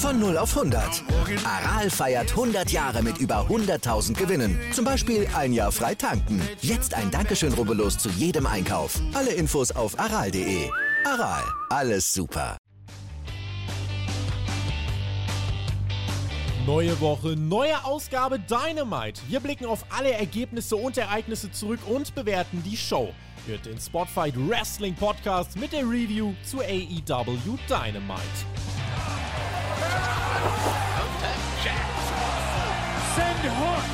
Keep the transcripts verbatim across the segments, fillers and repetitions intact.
Von null auf hundert. Aral feiert hundert Jahre mit über hunderttausend Gewinnen. Zum Beispiel ein Jahr frei tanken. Jetzt ein Dankeschön, rubbellos zu jedem Einkauf. Alle Infos auf aral punkt de. Aral, alles super. Neue Woche, neue Ausgabe Dynamite. Wir blicken auf alle Ergebnisse und Ereignisse zurück und bewerten die Show. Hört den Spotfight Wrestling Podcast mit der Review zu A E W Dynamite. Send Hook.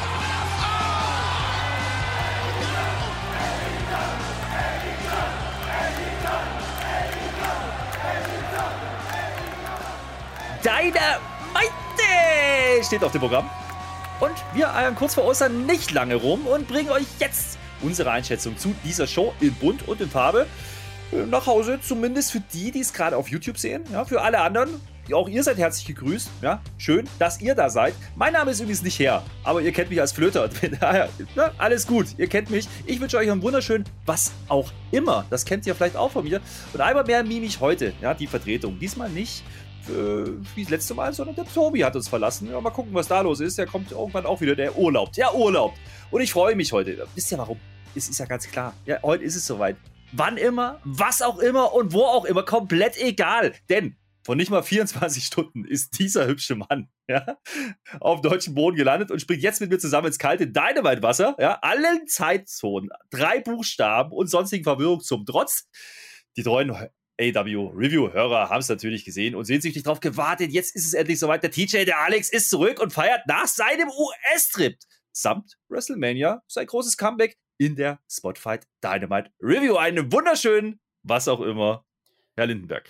Dynamite steht auf dem Programm. Und wir eiern kurz vor Ostern nicht lange rum und bringen euch jetzt unsere Einschätzung zu dieser Show in Bunt und in Farbe nach Hause. Zumindest für die, die es gerade auf YouTube sehen. Ja, für alle anderen, auch ihr seid herzlich gegrüßt. Ja, schön, dass ihr da seid. Mein Name ist übrigens nicht Herr, aber ihr kennt mich als Flöter. Daher, ja, alles gut, ihr kennt mich. Ich wünsche euch einen wunderschönen, was auch immer. Das kennt ihr vielleicht auch von mir. Und einmal mehr mime ich heute, ja, die Vertretung. Diesmal nicht wie das letzte Mal, sondern der Tobi hat uns verlassen. Ja, mal gucken, was da los ist. Der kommt irgendwann auch wieder, der urlaubt. Ja, urlaubt. Und ich freue mich heute. Wisst ihr warum? Es ist ja ganz klar. Ja, heute ist es soweit. Wann immer, was auch immer und wo auch immer, komplett egal. Denn vor nicht mal vierundzwanzig Stunden ist dieser hübsche Mann, ja, auf deutschem Boden gelandet und springt jetzt mit mir zusammen ins kalte Dynamite-Wasser. Ja, allen Zeitzonen, drei Buchstaben und sonstigen Verwirrung zum Trotz. Die treuen A E W-Review-Hörer haben es natürlich gesehen und sehnsüchtig drauf gewartet. Jetzt ist es endlich soweit. Der T J, der Alex, ist zurück und feiert nach seinem U S-Trip samt WrestleMania sein großes Comeback in der Spotfight Dynamite Review. Einen wunderschönen, was auch immer, Herr Lindenberg.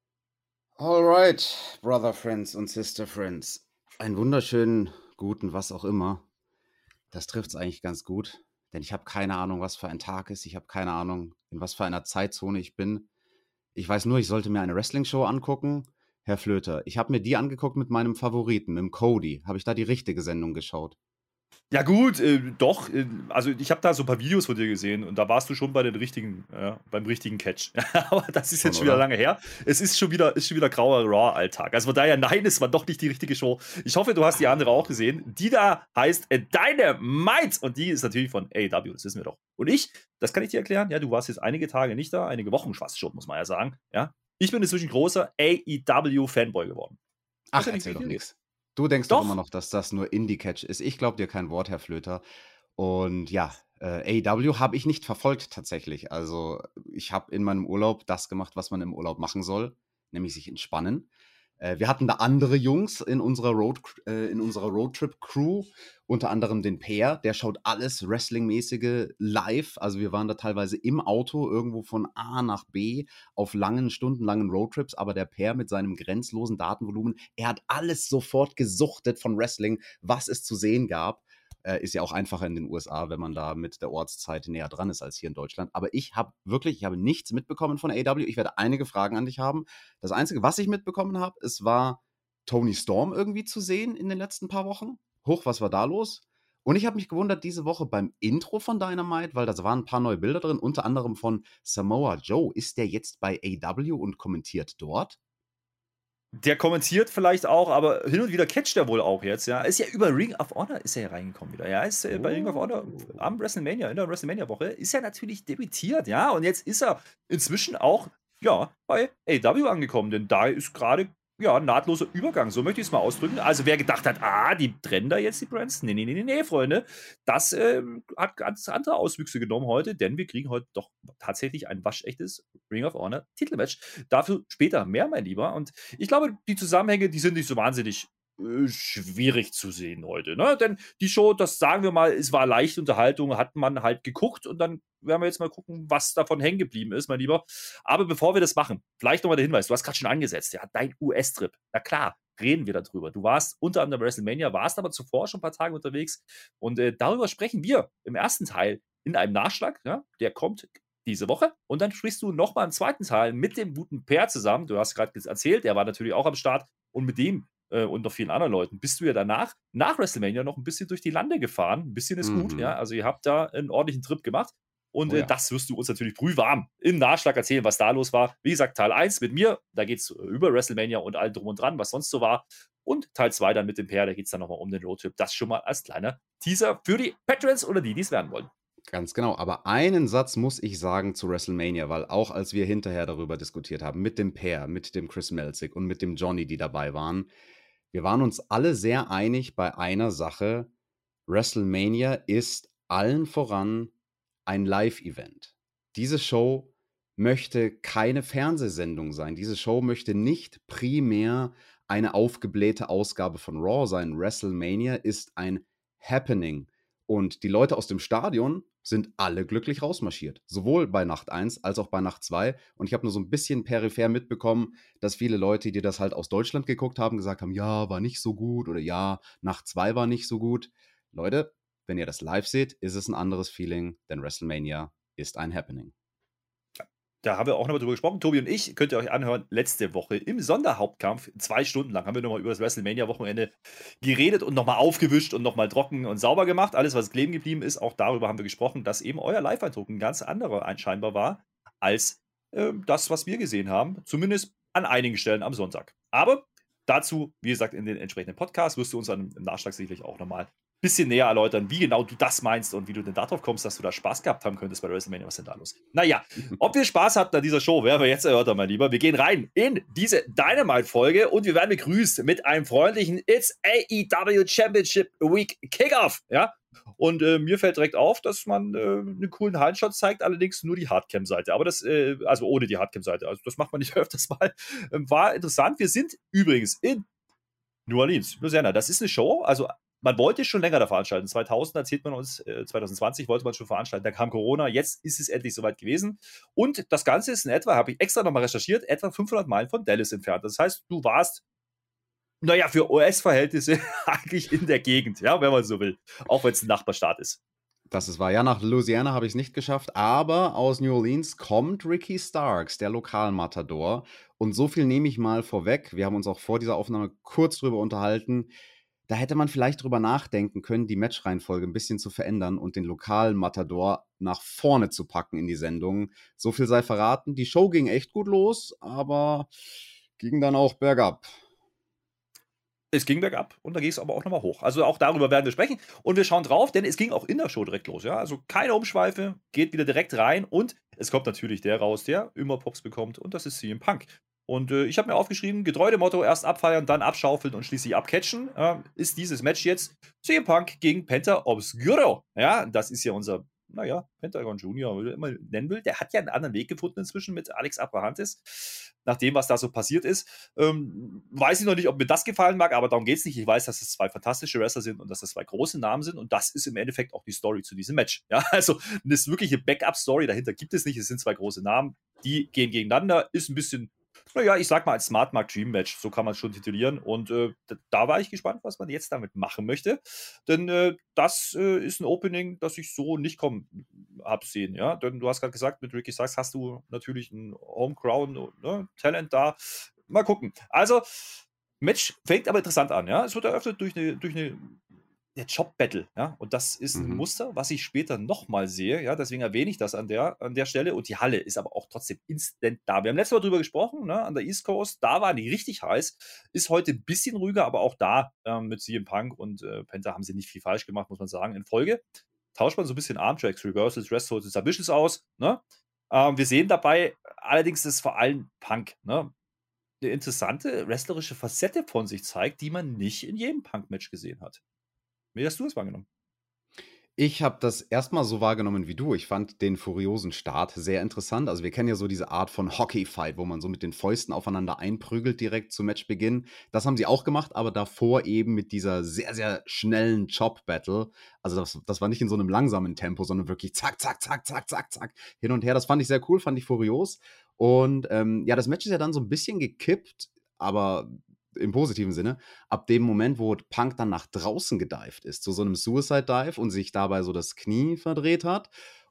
Alright, Brother Friends und Sister Friends. Einen wunderschönen, guten, was auch immer. Das trifft es eigentlich ganz gut, denn ich habe keine Ahnung, was für ein Tag ist. Ich habe keine Ahnung, in was für einer Zeitzone ich bin. Ich weiß nur, ich sollte mir eine Wrestling-Show angucken. Herr Flöter, ich habe mir die angeguckt mit meinem Favoriten, mit dem Cody. Habe ich da die richtige Sendung geschaut? Ja gut, äh, doch. Äh, also ich habe da so ein paar Videos von dir gesehen und da warst du schon bei den richtigen, äh, beim richtigen Catch. Aber das ist jetzt schon wieder lange her. Es ist schon wieder, ist schon wieder grauer Raw-Alltag. Also von daher, nein, es war doch nicht die richtige Show. Ich hoffe, du hast die andere auch gesehen. Die da heißt äh, Dynamite und die ist natürlich von A E W, das wissen wir doch. Und ich, das kann ich dir erklären, ja, du warst jetzt einige Tage nicht da, einige Wochen fast schon, muss man ja sagen. Ja, ich bin inzwischen großer A E W-Fanboy geworden. Ach, erzähl doch nichts. Du denkst doch. doch immer noch, dass das nur Indie-Catch ist. Ich glaube dir kein Wort, Herr Flöter. Und ja, äh, A E W habe ich nicht verfolgt tatsächlich. Also ich habe in meinem Urlaub das gemacht, was man im Urlaub machen soll, nämlich sich entspannen. Äh, wir hatten da andere Jungs in unserer Road, äh, in unserer Roadtrip-Crew, unter anderem den Peer, der schaut alles Wrestling-mäßige live. Also wir waren da teilweise im Auto irgendwo von A nach B auf langen, stundenlangen Roadtrips. Aber der Peer mit seinem grenzlosen Datenvolumen, er hat alles sofort gesuchtet von Wrestling, was es zu sehen gab. Äh, ist ja auch einfacher in den U S A, wenn man da mit der Ortszeit näher dran ist als hier in Deutschland. Aber ich habe wirklich, ich habe nichts mitbekommen von A E W. Ich werde einige Fragen an dich haben. Das Einzige, was ich mitbekommen habe, es war Tony Storm irgendwie zu sehen in den letzten paar Wochen. Huch, was war da los? Und ich habe mich gewundert diese Woche beim Intro von Dynamite, weil da waren ein paar neue Bilder drin, unter anderem von Samoa Joe. Ist der jetzt bei A E W und kommentiert dort? Der kommentiert vielleicht auch, aber hin und wieder catcht er wohl auch jetzt, ja. Ist ja über Ring of Honor ist er ja reingekommen wieder, ja. Ist äh, bei oh. Ring of Honor am WrestleMania, in der WrestleMania-Woche, ist er natürlich debütiert, ja. Und jetzt ist er inzwischen auch, ja, bei A E W angekommen, denn da ist gerade, ja, ein nahtloser Übergang, so möchte ich es mal ausdrücken. Also wer gedacht hat, ah, die trennen da jetzt die Brands, nee, nee, nee, nee, Freunde, das äh, hat ganz andere Auswüchse genommen heute, denn wir kriegen heute doch tatsächlich ein waschechtes Ring of Honor Titelmatch. Dafür später mehr, mein Lieber. Und ich glaube, die Zusammenhänge, die sind nicht so wahnsinnig äh, schwierig zu sehen heute, ne? Denn die Show, das sagen wir mal, es war leichte Unterhaltung, hat man halt geguckt und dann werden wir jetzt mal gucken, was davon hängen geblieben ist, mein Lieber. Aber bevor wir das machen, vielleicht nochmal der Hinweis, du hast gerade schon angesetzt, ja, dein U S-Trip. Na klar, reden wir darüber. Du warst unter anderem WrestleMania, warst aber zuvor schon ein paar Tage unterwegs und äh, darüber sprechen wir im ersten Teil in einem Nachschlag, ja, der kommt diese Woche und dann sprichst du nochmal im zweiten Teil mit dem guten Pair zusammen. Du hast gerade erzählt, der war natürlich auch am Start und mit dem äh, und noch vielen anderen Leuten bist du ja danach, nach WrestleMania noch ein bisschen durch die Lande gefahren. Ein bisschen ist mhm. gut, ja, also ihr habt da einen ordentlichen Trip gemacht. Und Oh äh, ja. das wirst du uns natürlich brühwarm im Nachschlag erzählen, was da los war. Wie gesagt, Teil eins mit mir, da geht es über WrestleMania und all drum und dran, was sonst so war. Und Teil zwei dann mit dem Pair, da geht es dann nochmal um den Roadtrip. Das schon mal als kleiner Teaser für die Patrons oder die, die es werden wollen. Ganz genau, aber einen Satz muss ich sagen zu WrestleMania, weil auch als wir hinterher darüber diskutiert haben, mit dem Pair, mit dem Chris Melzick und mit dem Johnny, die dabei waren, wir waren uns alle sehr einig bei einer Sache: WrestleMania ist allen voran ein Live-Event. Diese Show möchte keine Fernsehsendung sein. Diese Show möchte nicht primär eine aufgeblähte Ausgabe von Raw sein. WrestleMania ist ein Happening. Und die Leute aus dem Stadion sind alle glücklich rausmarschiert. Sowohl bei Nacht eins als auch bei Nacht zwei. Und ich habe nur so ein bisschen peripher mitbekommen, dass viele Leute, die das halt aus Deutschland geguckt haben, gesagt haben, ja, war nicht so gut oder ja, Nacht zwei war nicht so gut. Leute, wenn ihr das live seht, ist es ein anderes Feeling, denn WrestleMania ist ein Happening. Da haben wir auch nochmal drüber gesprochen, Tobi und ich, könnt ihr euch anhören, letzte Woche im Sonderhauptkampf, zwei Stunden lang, haben wir nochmal über das WrestleMania-Wochenende geredet und nochmal aufgewischt und nochmal trocken und sauber gemacht. Alles, was kleben geblieben ist, auch darüber haben wir gesprochen, dass eben euer Live-Eindruck ein ganz anderer scheinbar war, als äh, das, was wir gesehen haben. Zumindest an einigen Stellen am Sonntag. Aber dazu, wie gesagt, in den entsprechenden Podcasts wirst du uns dann im Nachschlag sicherlich auch nochmal ein bisschen näher erläutern, wie genau du das meinst und wie du denn darauf kommst, dass du da Spaß gehabt haben könntest bei WrestleMania. Was ist denn da los? Naja, ob wir Spaß hatten an dieser Show, werden wir jetzt erörtern, mein Lieber. Wir gehen rein in diese Dynamite-Folge und wir werden begrüßt mit einem freundlichen It's A E W Championship Week Kickoff. Ja? Und äh, mir fällt direkt auf, dass man äh, einen coolen Handshot zeigt, allerdings nur die Hardcam-Seite. Aber das, äh, also ohne die Hardcam-Seite. Also das macht man nicht öfters mal. Ähm, war interessant. Wir sind übrigens in New Orleans, Louisiana. Das ist eine Show, also man wollte schon länger da veranstalten. zweitausend erzählt man uns, äh, zwanzig zwanzig wollte man schon veranstalten. Da kam Corona, jetzt ist es endlich soweit gewesen. Und das Ganze ist in etwa, habe ich extra nochmal recherchiert, etwa fünfhundert Meilen von Dallas entfernt. Das heißt, du warst, naja, für U S-Verhältnisse eigentlich in der Gegend, ja, wenn man so will. Auch wenn es ein Nachbarstaat ist. Das ist wahr. Ja, nach Louisiana habe ich es nicht geschafft, aber aus New Orleans kommt Ricky Starks, der Lokalmatador. Und so viel nehme ich mal vorweg. Wir haben uns auch vor dieser Aufnahme kurz drüber unterhalten. Da hätte man vielleicht drüber nachdenken können, die Matchreihenfolge ein bisschen zu verändern und den lokalen Matador nach vorne zu packen in die Sendung. So viel sei verraten. Die Show ging echt gut los, aber ging dann auch bergab. Es ging bergab und da ging es aber auch nochmal hoch. Also auch darüber werden wir sprechen. Und wir schauen drauf, denn es ging auch in der Show direkt los. Ja? Also keine Umschweife, geht wieder direkt rein. Und es kommt natürlich der raus, der immer Pops bekommt. Und das ist C M Punk. Und äh, ich habe mir aufgeschrieben, getreu dem Motto, erst abfeiern, dann abschaufeln und schließlich abcatchen, äh, ist dieses Match jetzt C M Punk gegen Penta Oscuro. Ja, das ist ja unser, naja, Pentagon Junior, wie du immer nennen will. Der hat ja einen anderen Weg gefunden inzwischen mit Alex Abrahantes, nach dem, was da so passiert ist. Ähm, weiß ich noch nicht, ob mir das gefallen mag, aber darum geht es nicht. Ich weiß, dass es zwei fantastische Wrestler sind und dass das zwei große Namen sind und das ist im Endeffekt auch die Story zu diesem Match. Ja, also eine wirkliche Backup-Story dahinter gibt es nicht. Es sind zwei große Namen, die gehen gegeneinander, ist ein bisschen, naja, ich sag mal ein Smart Mark Dream Match, so kann man es schon titulieren. Und äh, da, da war ich gespannt, was man jetzt damit machen möchte. Denn äh, das äh, ist ein Opening, das ich so nicht kommen habe sehen. Ja? Denn du hast gerade gesagt, mit Ricky Starks hast du natürlich ein Homegrown ne, Talent da. Mal gucken. Also, Match fängt aber interessant an. Ja? Es wird eröffnet durch eine, durch eine der Job-Battle, ja, und das ist ein Mhm. Muster, was ich später nochmal sehe, ja, deswegen erwähne ich das an der, an der Stelle und die Halle ist aber auch trotzdem instant da. Wir haben letztes Mal drüber gesprochen, ne, an der East Coast, da waren die richtig heiß, ist heute ein bisschen ruhiger, aber auch da ähm, mit C M Punk und äh, Penta haben sie nicht viel falsch gemacht, muss man sagen. In Folge tauscht man so ein bisschen Armtracks, Reversals, Rest Holds, Submissions aus, ne, ähm, wir sehen dabei allerdings, dass vor allem Punk, ne, eine interessante wrestlerische Facette von sich zeigt, die man nicht in jedem Punk-Match gesehen hat. Wie hast du das wahrgenommen? Ich habe das erstmal so wahrgenommen wie du. Ich fand den furiosen Start sehr interessant. Also wir kennen ja so diese Art von Hockey-Fight, wo man so mit den Fäusten aufeinander einprügelt direkt zu Matchbeginn. Das haben sie auch gemacht, aber davor eben mit dieser sehr, sehr schnellen Chop-Battle. Also das, das war nicht in so einem langsamen Tempo, sondern wirklich zack, zack, zack, zack, zack, zack, hin und her. Das fand ich sehr cool, fand ich furios. Und ähm, ja, das Match ist ja dann so ein bisschen gekippt, aber im positiven Sinne, ab dem Moment, wo Punk dann nach draußen gedived ist, zu so einem Suicide Dive und sich dabei so das Knie verdreht hat.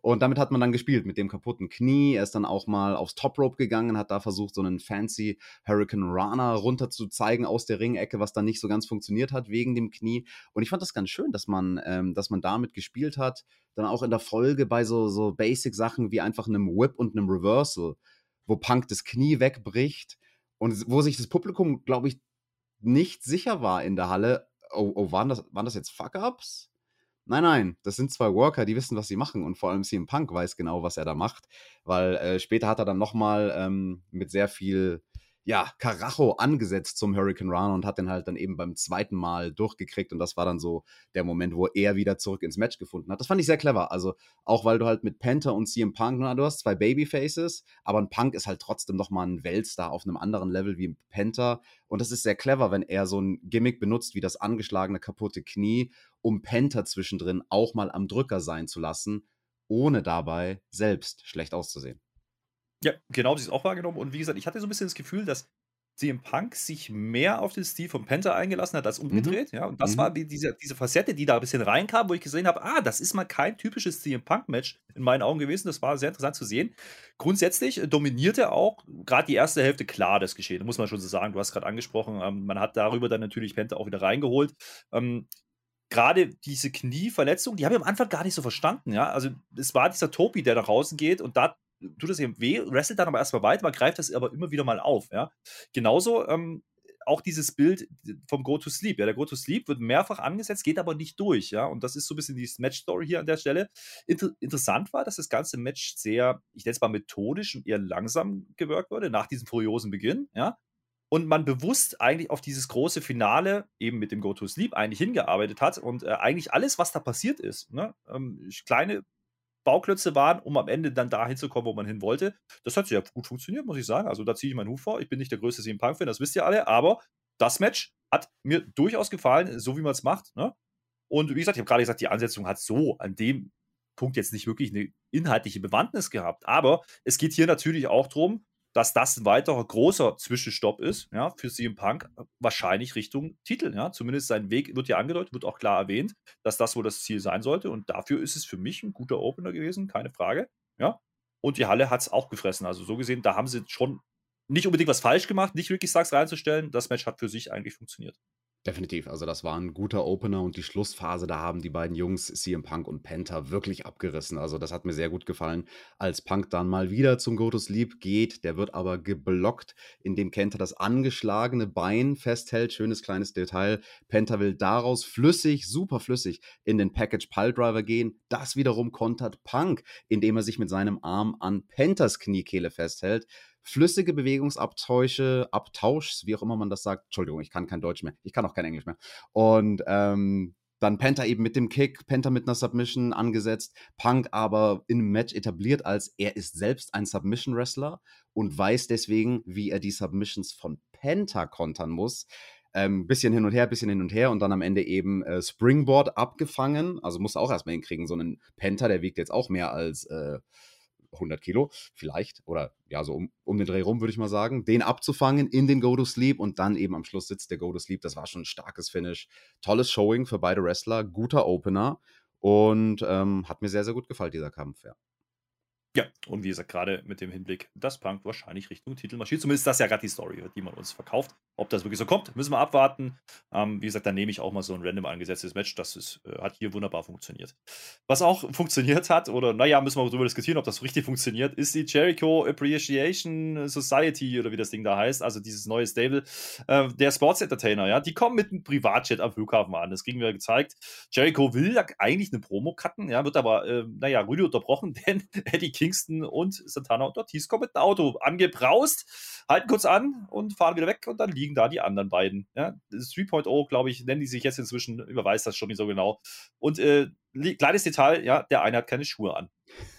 Und damit hat man dann gespielt, mit dem kaputten Knie. Er ist dann auch mal aufs Top Rope gegangen, hat da versucht, so einen fancy Hurricane Rana runter zu zeigen aus der Ringecke, was dann nicht so ganz funktioniert hat wegen dem Knie. Und ich fand das ganz schön, dass man, ähm, dass man damit gespielt hat. Dann auch in der Folge bei so, so Basic-Sachen wie einfach einem Whip und einem Reversal, wo Punk das Knie wegbricht und wo sich das Publikum, glaube ich, nicht sicher war in der Halle. Oh, oh waren, das, waren das jetzt Fuck-Ups? Nein, nein, das sind zwei Worker, die wissen, was sie machen und vor allem C M Punk weiß genau, was er da macht, weil äh, später hat er dann nochmal ähm, mit sehr viel ja, Karacho angesetzt zum Hurricane Rana und hat den halt dann eben beim zweiten Mal durchgekriegt und das war dann so der Moment, wo er wieder zurück ins Match gefunden hat. Das fand ich sehr clever, also auch weil du halt mit Penta und C M Punk, na, du hast zwei Babyfaces, aber ein Punk ist halt trotzdem nochmal ein Weltstar auf einem anderen Level wie ein Penta und das ist sehr clever, wenn er so ein Gimmick benutzt wie das angeschlagene, kaputte Knie, um Penta zwischendrin auch mal am Drücker sein zu lassen, ohne dabei selbst schlecht auszusehen. Ja, genau, das ist auch wahrgenommen. Und wie gesagt, ich hatte so ein bisschen das Gefühl, dass C M Punk sich mehr auf den Stil von Penta eingelassen hat als umgedreht. Mhm. Ja, und das mhm. war die, diese, diese Facette, die da ein bisschen reinkam, wo ich gesehen habe, ah, das ist mal kein typisches C M Punk-Match in meinen Augen gewesen. Das war sehr interessant zu sehen. Grundsätzlich dominierte auch gerade die erste Hälfte klar das Geschehen, muss man schon so sagen. Du hast gerade angesprochen, ähm, man hat darüber dann natürlich Penta auch wieder reingeholt. Ähm, Gerade diese Knieverletzung, die habe ich am Anfang gar nicht so verstanden. Ja? Also es war dieser Topi, der nach außen geht und da tut es eben weh, wrestelt dann aber erstmal weiter, man greift das aber immer wieder mal auf. Ja? Genauso ähm, auch dieses Bild vom Go-to-Sleep. Ja? Der Go-to-Sleep wird mehrfach angesetzt, geht aber nicht durch. Ja? Und das ist so ein bisschen die Match-Story hier an der Stelle. Inter- interessant war, dass das ganze Match sehr, ich nenne es mal methodisch und eher langsam gewirkt wurde, nach diesem furiosen Beginn. Ja? Und man bewusst eigentlich auf dieses große Finale eben mit dem Go-to-Sleep eigentlich hingearbeitet hat und äh, eigentlich alles, was da passiert ist, ne? ähm, kleine Bauklötze waren, um am Ende dann dahin zu kommen, wo man hin wollte. Das hat sehr gut funktioniert, muss ich sagen. Also da ziehe ich meinen Hut vor. Ich bin nicht der größte C M Punk-Fan, das wisst ihr alle, aber das Match hat mir durchaus gefallen, so wie man es macht. Ne? Und wie gesagt, ich habe gerade gesagt, die Ansetzung hat so an dem Punkt jetzt nicht wirklich eine inhaltliche Bewandtnis gehabt. Aber es geht hier natürlich auch darum, dass das ein weiterer großer Zwischenstopp ist, ja, für C M Punk, wahrscheinlich Richtung Titel, ja. Zumindest sein Weg wird ja angedeutet, wird auch klar erwähnt, dass das wohl das Ziel sein sollte und dafür ist es für mich ein guter Opener gewesen, keine Frage, ja. Und die Halle hat es auch gefressen, also so gesehen, da haben sie schon nicht unbedingt was falsch gemacht, nicht wirklich Stars reinzustellen, das Match hat für sich eigentlich funktioniert. Definitiv, also das war ein guter Opener und die Schlussphase, da haben die beiden Jungs, C M Punk und Penta, wirklich abgerissen. Also das hat mir sehr gut gefallen, als Punk dann mal wieder zum Go-to-Sleep geht. Der wird aber geblockt, indem Penta das angeschlagene Bein festhält. Schönes kleines Detail. Penta will daraus flüssig, super flüssig in den Package-Piledriver gehen. Das wiederum kontert Punk, indem er sich mit seinem Arm an Pentas Kniekehle festhält. Flüssige Bewegungsabtäusche, Abtauschs, wie auch immer man das sagt. Entschuldigung, ich kann kein Deutsch mehr. Ich kann auch kein Englisch mehr. Und ähm, dann Penta eben mit dem Kick, Penta mit einer Submission angesetzt, Punk aber im Match etabliert als er ist selbst ein Submission-Wrestler und weiß deswegen, wie er die Submissions von Penta kontern muss. Ähm, bisschen hin und her, bisschen hin und her und dann am Ende eben äh, Springboard abgefangen. Also muss auch erstmal hinkriegen, so einen Penta, der wiegt jetzt auch mehr als äh, hundert Kilo, vielleicht, oder ja, so um, um den Dreh rum, würde ich mal sagen, den abzufangen in den Go-to-Sleep und dann eben am Schluss sitzt der Go-to-Sleep. Das war schon ein starkes Finish. Tolles Showing für beide Wrestler, guter Opener und ähm, hat mir sehr, sehr gut gefallen, dieser Kampf, ja. Ja, und wie gesagt, gerade mit dem Hinblick, dass Punk wahrscheinlich Richtung Titel marschiert. Zumindest ist das ja gerade die Story, die man uns verkauft. Ob das wirklich so kommt, müssen wir abwarten. Ähm, wie gesagt, dann nehme ich auch mal so ein random angesetztes Match. Das ist, äh, hat hier wunderbar funktioniert. Was auch funktioniert hat, oder naja, müssen wir darüber diskutieren, ob das so richtig funktioniert, ist die Jericho Appreciation Society oder wie das Ding da heißt. Also dieses neue Stable äh, der Sports Entertainer. Ja, die kommen mit einem Privatjet am Flughafen an. Das kriegen wir gezeigt. Jericho will eigentlich eine Promo cutten, ja, wird aber, äh, naja, rüde unterbrochen, denn Eddie Kingston und Santana und Ortiz kommen mit einem Auto angebraust, halten kurz an und fahren wieder weg und dann liegen da die anderen beiden. Ja? drei Punkt null, glaube ich, nennen die sich jetzt inzwischen, überweist das schon nicht so genau. Und äh, kleines Detail, ja, der eine hat keine Schuhe an.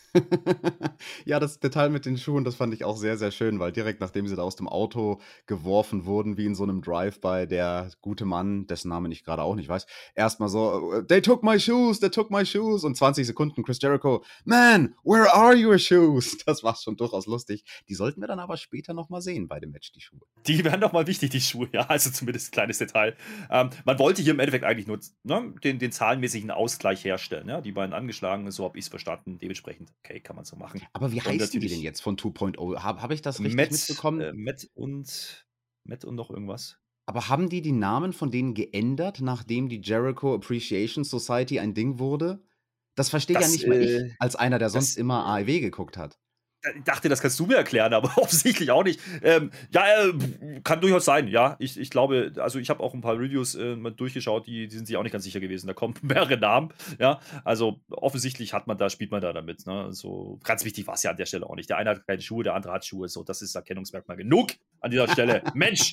Ja, das Detail mit den Schuhen, das fand ich auch sehr, sehr schön, weil direkt nachdem sie da aus dem Auto geworfen wurden, wie in so einem Drive-by, der gute Mann, dessen Name ich gerade auch nicht weiß, erstmal so, they took my shoes, they took my shoes und zwanzig Sekunden Chris Jericho, man, where are your shoes? Das war schon durchaus lustig. Die sollten wir dann aber später nochmal sehen bei dem Match, die Schuhe. Die werden nochmal wichtig, die Schuhe, ja, also zumindest ein kleines Detail. Ähm, man wollte hier im Endeffekt eigentlich nur ne, den, den zahlenmäßigen Ausgleich herstellen, ja, die beiden angeschlagen, so habe ich es verstanden, dementsprechend okay, kann man so machen. Aber wie Und heißen die denn natürlich jetzt von zwei Punkt null? Habe habe ich das richtig Matt, mitbekommen? äh, Matt und Matt und noch irgendwas. Aber haben die die Namen von denen geändert, nachdem die Jericho Appreciation Society ein Ding wurde? Das verstehe ja Das, nicht mal ich, äh, als einer, der sonst das, immer äh A E W geguckt hat. Ich dachte, das kannst du mir erklären, aber offensichtlich auch nicht. Ähm, ja, äh, kann durchaus sein, ja. Ich, ich glaube, also ich habe auch ein paar Reviews äh, mal durchgeschaut, die, die sind sich auch nicht ganz sicher gewesen. Da kommen mehrere Namen, ja. Also offensichtlich hat man da, spielt man da damit. Ne? So ganz wichtig war es ja an der Stelle auch nicht. Der eine hat keine Schuhe, der andere hat Schuhe. So, das ist Erkennungsmerkmal genug an dieser Stelle. Mensch!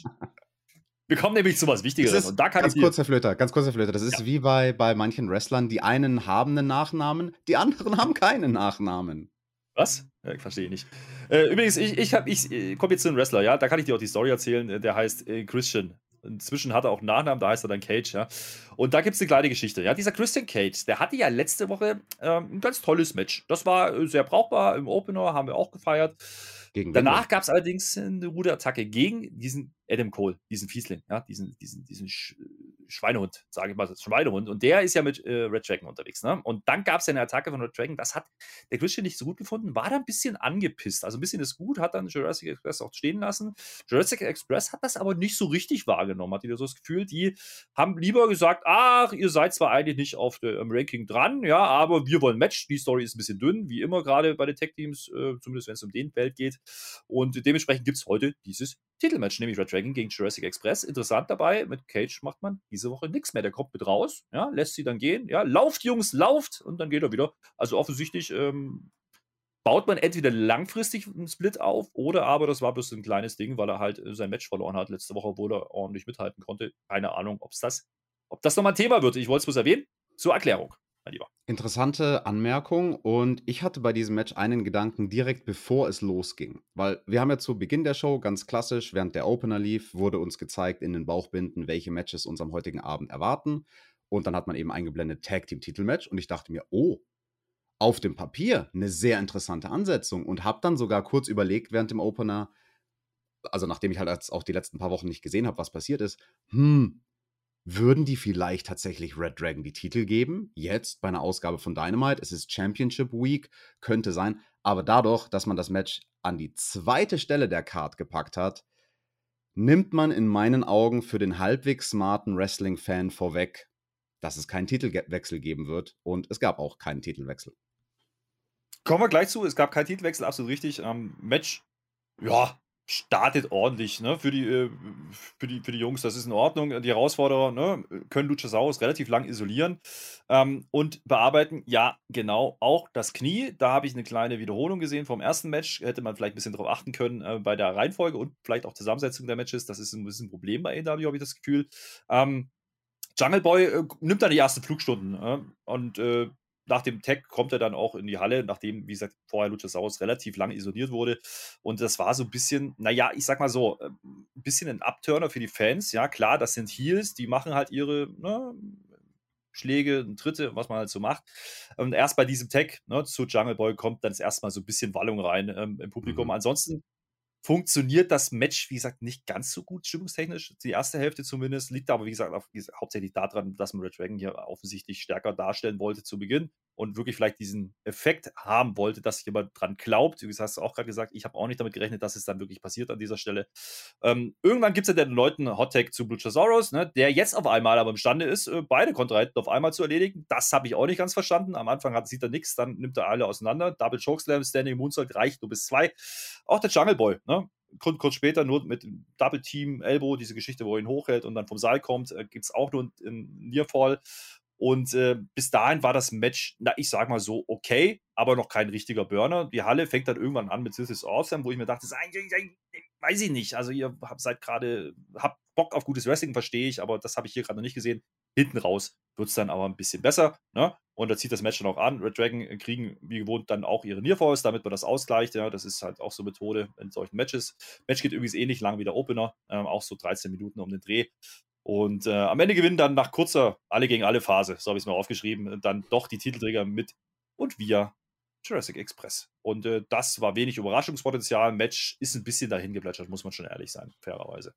Wir kommen nämlich zu was Es Wichtigerem. ist, Und da kann ganz ich kurz, dir. Herr Flöter, ganz kurz, Herr Flöter, das ist Ja. wie bei, bei manchen Wrestlern, die einen haben einen Nachnamen, die anderen haben keinen Nachnamen. Was? Ja, ich verstehe nicht. Äh, übrigens, ich, ich, hab- ich äh, komme jetzt zu einem Wrestler, ja, da kann ich dir auch die Story erzählen, äh, der heißt äh, Christian. Inzwischen hat er auch einen Nachnamen, da heißt er dann Cage, ja. Und da gibt es eine kleine Geschichte, ja. Dieser Christian Cage, der hatte ja letzte Woche ähm, ein ganz tolles Match. Das war äh, sehr brauchbar im Opener, haben wir auch gefeiert. Gegen wen Danach denn? gab es allerdings eine Ruderattacke gegen diesen Adam Cole, diesen Fiesling, ja, diesen, diesen, diesen Sch Schweinehund, sage ich mal, Schweinehund. Und der ist ja mit äh, Red Dragon unterwegs, ne? Und dann gab es ja eine Attacke von Red Dragon, das hat der Christian nicht so gut gefunden, war da ein bisschen angepisst. Also ein bisschen ist gut, hat dann Jurassic Express auch stehen lassen. Jurassic Express hat das aber nicht so richtig wahrgenommen, hat wieder so das Gefühl, die haben lieber gesagt, ach, ihr seid zwar eigentlich nicht auf dem ähm, Ranking dran, ja, aber wir wollen Match. Die Story ist ein bisschen dünn, wie immer gerade bei den Tech-Teams, äh, zumindest wenn es um den Feld geht. Und dementsprechend gibt es heute dieses Titelmatch, nämlich Red Dragon gegen Jurassic Express. Interessant dabei, mit Cage macht man diese Woche nichts mehr. Der kommt mit raus, ja, lässt sie dann gehen, ja, lauft, Jungs, lauft, und dann geht er wieder. Also offensichtlich ähm, baut man entweder langfristig einen Split auf oder aber das war bloß ein kleines Ding, weil er halt äh, sein Match verloren hat letzte Woche, obwohl er ordentlich mithalten konnte. Keine Ahnung, ob's das, ob das nochmal ein Thema wird. Ich wollte es bloß erwähnen. Zur Erklärung, mein Lieber. Interessante Anmerkung, und ich hatte bei diesem Match einen Gedanken direkt bevor es losging. Weil wir haben ja zu Beginn der Show ganz klassisch, während der Opener lief, wurde uns gezeigt in den Bauchbinden, welche Matches uns am heutigen Abend erwarten. Und dann hat man eben eingeblendet Tag Team Titelmatch und ich dachte mir, oh, auf dem Papier eine sehr interessante Ansetzung, und habe dann sogar kurz überlegt während dem Opener, also nachdem ich halt jetzt auch die letzten paar Wochen nicht gesehen habe, was passiert ist, hm, würden die vielleicht tatsächlich Red Dragon die Titel geben? Jetzt bei einer Ausgabe von Dynamite, es ist Championship Week, könnte sein, aber dadurch, dass man das Match an die zweite Stelle der Card gepackt hat, nimmt man in meinen Augen für den halbwegs smarten Wrestling-Fan vorweg, dass es keinen Titelwechsel geben wird, und es gab auch keinen Titelwechsel. Kommen wir gleich zu, es gab keinen Titelwechsel, absolut richtig. Ähm, Match, ja, startet ordentlich, ne, für die, äh, für die, für die Jungs, das ist in Ordnung. Die Herausforderer, ne, können Luchasaurus relativ lang isolieren ähm, und bearbeiten, ja, genau, auch das Knie. Da habe ich eine kleine Wiederholung gesehen vom ersten Match, hätte man vielleicht ein bisschen darauf achten können äh, bei der Reihenfolge und vielleicht auch Zusammensetzung der Matches. Das ist ein bisschen ein Problem bei A E W, habe ich das Gefühl. Ähm, Jungle Boy äh, nimmt dann die ersten Flugstunden äh, und äh, nach dem Tag kommt er dann auch in die Halle, nachdem, wie gesagt, vorher Luchasaurus relativ lang isoliert wurde. Und das war so ein bisschen, naja, ich sag mal so, äh, ein bisschen ein Upturner für die Fans. Ja, klar, das sind Heels, die machen halt ihre ne, Schläge, Tritte, was man halt so macht. Und erst bei diesem Tag ne, zu Jungle Boy kommt dann erstmal so ein bisschen Wallung rein ähm, im Publikum. Mhm. Ansonsten funktioniert das Match, wie gesagt, nicht ganz so gut stimmungstechnisch. Die erste Hälfte zumindest. Liegt aber, wie gesagt, auf, wie gesagt, hauptsächlich daran, dass man Red Dragon hier offensichtlich stärker darstellen wollte zu Beginn und wirklich vielleicht diesen Effekt haben wollte, dass jemand dran glaubt. Wie gesagt, hast du auch gerade gesagt, ich habe auch nicht damit gerechnet, dass es dann wirklich passiert an dieser Stelle. Ähm, irgendwann gibt es ja den Leuten einen Hot-Tag zu Luchasaurus, ne, der jetzt auf einmal aber imstande ist, äh, beide Kontrahenten auf einmal zu erledigen. Das habe ich auch nicht ganz verstanden. Am Anfang hat, sieht er nichts, dann nimmt er alle auseinander. Double Chokeslam, Standing Moonsault reicht nur bis zwei. Auch der Jungle Boy, ne? Kurz, kurz später nur mit Double Team Elbow, diese Geschichte, wo er ihn hochhält und dann vom Seil kommt, äh, gibt es auch nur einen Nearfall. Und äh, bis dahin war das Match, na, ich sag mal so, okay, aber noch kein richtiger Burner. Die Halle fängt dann irgendwann an mit This is Awesome, wo ich mir dachte, weiß ich nicht, also ihr habt seid gerade, habt Bock auf gutes Wrestling, verstehe ich, aber das habe ich hier gerade noch nicht gesehen. Hinten raus wird es dann aber ein bisschen besser, ne? Und da zieht das Match dann auch an. Red Dragon kriegen, wie gewohnt, dann auch ihre Nearfalls, damit man das ausgleicht, ja, das ist halt auch so Methode in solchen Matches. Match geht übrigens ähnlich lang wie der Opener, ähm, auch so dreizehn Minuten um den Dreh. Und äh, am Ende gewinnen dann nach kurzer Alle gegen alle Phase, so habe ich es mal aufgeschrieben, dann doch die Titelträger mit und via Jurassic Express. Und äh, das war wenig Überraschungspotenzial. Match ist ein bisschen dahin geplätschert, muss man schon ehrlich sein, fairerweise.